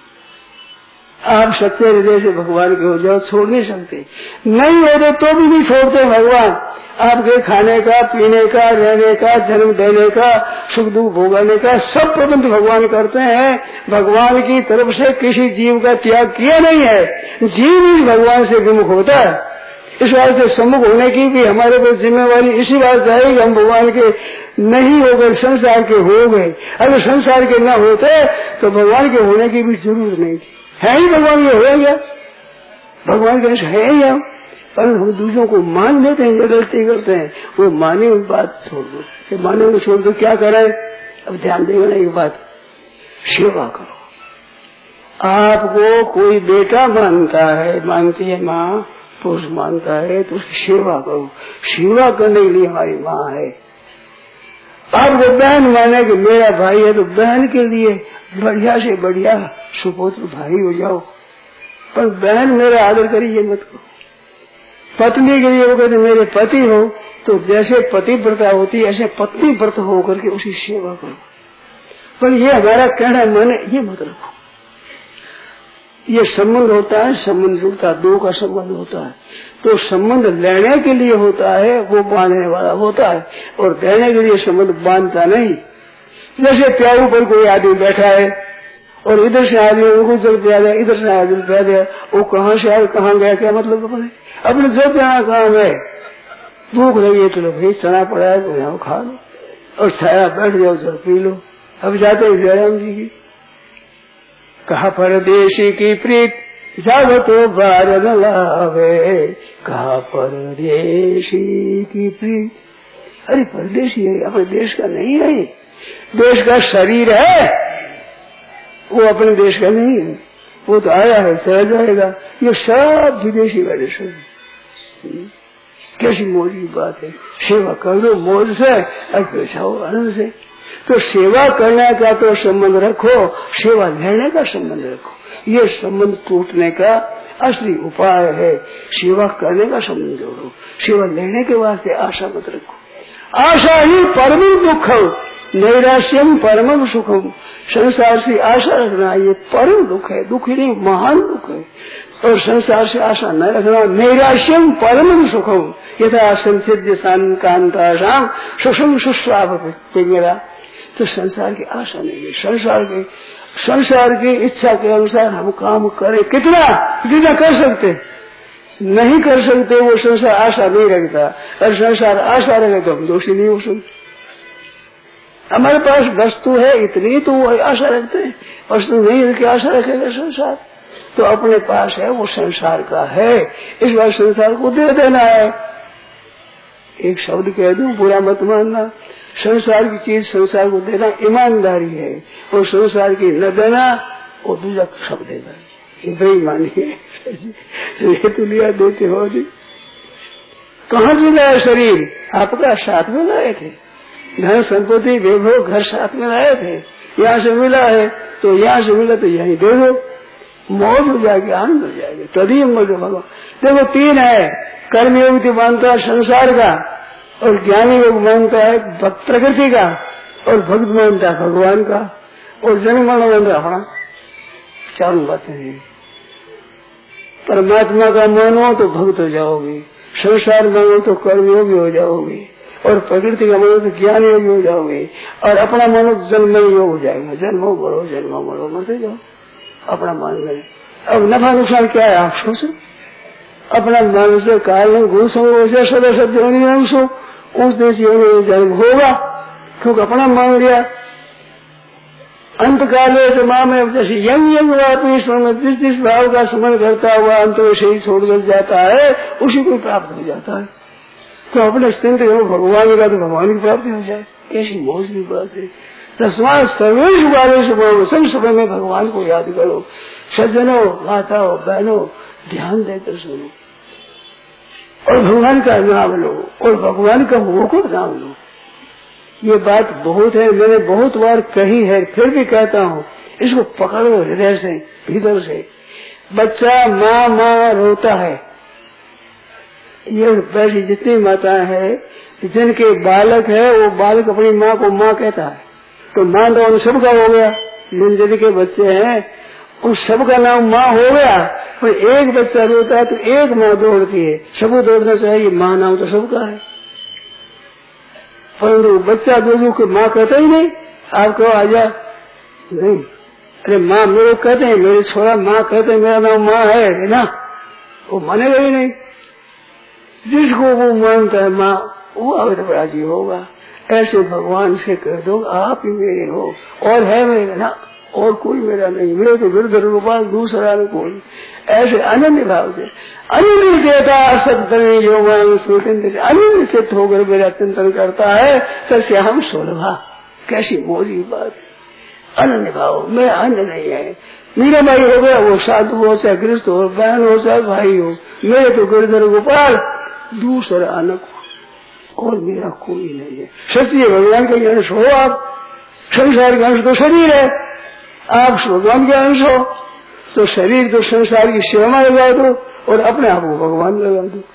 आप सच्चे हृदय से भगवान के हो जाओ, छोड़ नहीं सकते। नहीं हो तो भी नहीं छोड़ते भगवान। आपके खाने का, पीने का, रहने का, जन्म देने का, सुख दुख भोगने का सब प्रबंध भगवान करते हैं। भगवान की तरफ से किसी जीव का त्याग किया नहीं है। जीव ही भगवान से विमुख होता है। इस बात से सम्मुख होने की भी हमारे पर जिम्मेवारी इसी बात रहेगी। हम भगवान के नहीं होकर संसार के हो गए। अगर संसार के न होते तो भगवान के होने की भी जरूरत नहीं थी। है ही भगवान के हो गया, भगवान के है ही हम, पर हम दूसरों को मान लेते हैं, गलती करते हैं। वो माने हुई बात छोड़ दो, माने हुए छोड़ दो, क्या करें? अब ध्यान देना एक बात, सेवा करो। आपको कोई बेटा मानता है, मानती है माँ, पुरुष मानता है तो उसकी सेवा करो। सेवा करने के लिए हमारी माँ है। आपको बहन माने कि मेरा भाई है तो बहन के लिए बढ़िया से बढ़िया सुपुत्र भाई हो जाओ, पर बहन मेरा आदर करिए मत करो। पत्नी के लिए वो कहते मेरे पति हो, तो जैसे पति व्रता होती है ऐसे पत्नी व्रत होकर के उसकी सेवा करो। पर ये हमारा कहना मन ये मत रखो। ये संबंध होता है, संबंध जुड़ता है, दो का संबंध होता है, तो संबंध लेने के लिए होता है, वो बांधने वाला होता है, और देने के लिए संबंध बांधता नहीं। जैसे प्याऊ पर कोई आदमी बैठा है और इधर से आदमी उनको जल पिया दिया, इधर से आदमी पिया दिया, वो कहाँ से आया कहाँ गया, क्या मतलब अपने अपने जल पियाना काम है। भूख लगी है चलो भाई चना पड़ा है तो यहाँ खा लो, और छाया बैठ जाओ जल पी लो। अब जाते हैं जयराम जी की, कहा परदेशी की प्रीत जब तो बार न लावे, कहा परदेशी की प्रीत। अरे परदेशी है, अपने देश का नहीं है, देश का शरीर है, वो अपने देश का नहीं है। वो तो आया है चला जाएगा। ये सब विदेशी वाले सब कैसी मौज की बात है। सेवा कर दो मौज से और पैसा हो आनंद से। तो सेवा करने का तो संबंध रखो, सेवा लेने का संबंध रखो। ये संबंध टूटने का असली उपाय है। सेवा करने का संबंध जोड़ो, सेवा लेने के वास्ते आशा मत रखो। आशा ही परम दुख, नैराश्यम परम सुखम। संसार से आशा रखना ये परम दुख है, दुख ही नहीं महान दुख है। और संसार से आशा न रखना नैराश्यम परम सुखम। यथा संसिद्ध कांता शाम सुषम सुश्राव मेरा। तो संसार की आशा नहीं है। संसार के संसार की इच्छा के अनुसार हम काम करें, कितना जितना कर सकते नहीं कर सकते, वो संसार आशा नहीं रखता। और संसार आशा रखे तो हम दोषी नहीं हो सकते। हमारे पास वस्तु है इतनी तो वो आशा रखते हैं, वस्तु नहीं रखे आशा रखेगा संसार। तो अपने पास है वो संसार का है, इस बार संसार को दे देना है। एक शब्द कह दूं बुरा मत मानना, संसार की चीज संसार को देना ईमानदारी है, और संसार की न देना वो दूसरा शब्द देना ये बेईमानी है। ये तो लिया देते हो जी। कहाँ से लाया शरीर? आपका साथ में लाए थे, धन संपत्ति वैभव घर साथ में लाए थे। यहाँ से मिला है तो यहाँ से मिला तो यहीं दे दो, मौज हो जाएगी, आनंद हो जाएगी। तभी मौज भगवान। देखो तीन है, कर्मयोग तो मानता है संसार का, और ज्ञानी योग मानता है प्रकृति का, और भक्त मानता है भगवान का, और जन्म मरण मानता है अपना। चारों बातें हैं। परमात्मा का मानो तो भक्त हो जाओगे, संसार मानो तो कर्मयोगी हो जाओगे, और प्रकृति का मानो तो ज्ञान योग हो जाओगे, और अपना मानो जन्म योग हो जाएगा। जन्मो मरो जन्मो मरो मरते जाओ, अपना मान गए। अब नफा नुकसान क्या है आप सोचो, अपना मन से कारण गुण संग सदा सब सो उस देश योनि जन्म होगा, क्योंकि अपना मान लिया। अंत काले से माँ में जैसे यंग यंग ईश्वर में जिस जिस भाव का स्मरण करता हुआ अंत में शरीर छोड़कर जाता है उसी को प्राप्त हो जाता है। तो अपने स्थित भगवान का तो भगवान की प्राप्ति हो जाए, कैसी मौज की बात है। तस्मात सर्वेश वाले सब समय में भगवान को याद करो। सज्जनों, माताओं, बहनों, ध्यान देकर सुनो और भगवान का नाम लो और भगवान का मुंह को नाम लो। ये बात बहुत है, मैंने बहुत बार कही है, फिर भी कहता हूँ, इसको पकड़ो हृदय से, भीतर से। बच्चा माँ माँ रोता है, ये वैसी जितनी माताएं हैं जिनके बालक है वो बालक अपनी माँ को माँ कहता है, तो माँ तो उन सबका हो गया। जिन जिनके बच्चे हैं उन सबका नाम माँ हो गया। पर एक बच्चा रोता है तो एक माँ दौड़ती है, सबको दौड़ना चाहिए, माँ नाम तो सबका है। परंतु बच्चा दो को माँ कहता ही नहीं। आप कहो आजा, नहीं, अरे माँ मेरे कहते हैं, मेरे छोरा माँ कहते हैं, मेरा नाम माँ है ना, वो मानेगा ही नहीं। जिसको वो मानता है माँ वो अगर राजी होगा। ऐसे भगवान से कह दो आप ही मेरे हो, और है मेरे ना, और कोई मेरा नहीं, मेरे तो गिरधर गोपाल दूसरा में कोई। ऐसे अनन्य भाव से अनन्य देता सत्य योग अनन्य चित्त होकर मेरा चिंतन करता है, कैसे हम सोलभा, कैसी मोदी बात। अनन्य भाव, मेरा अन्य नहीं है। मेरा भाई हो गया वो साधु हो, चाहे गृहस्थ हो, बहन हो, चाहे भाई हो, मेरे तो गिरधर गोपाल दूसरा अनक और मेरा कोई नहीं है। सच्ची भगवान का अंश हो आप, संसार का अंश तो शरीर है, आप भगवान के अंश हो, तो शरीर तो संसार की सेवा में लगा दो और अपने आप को भगवान लगा दो।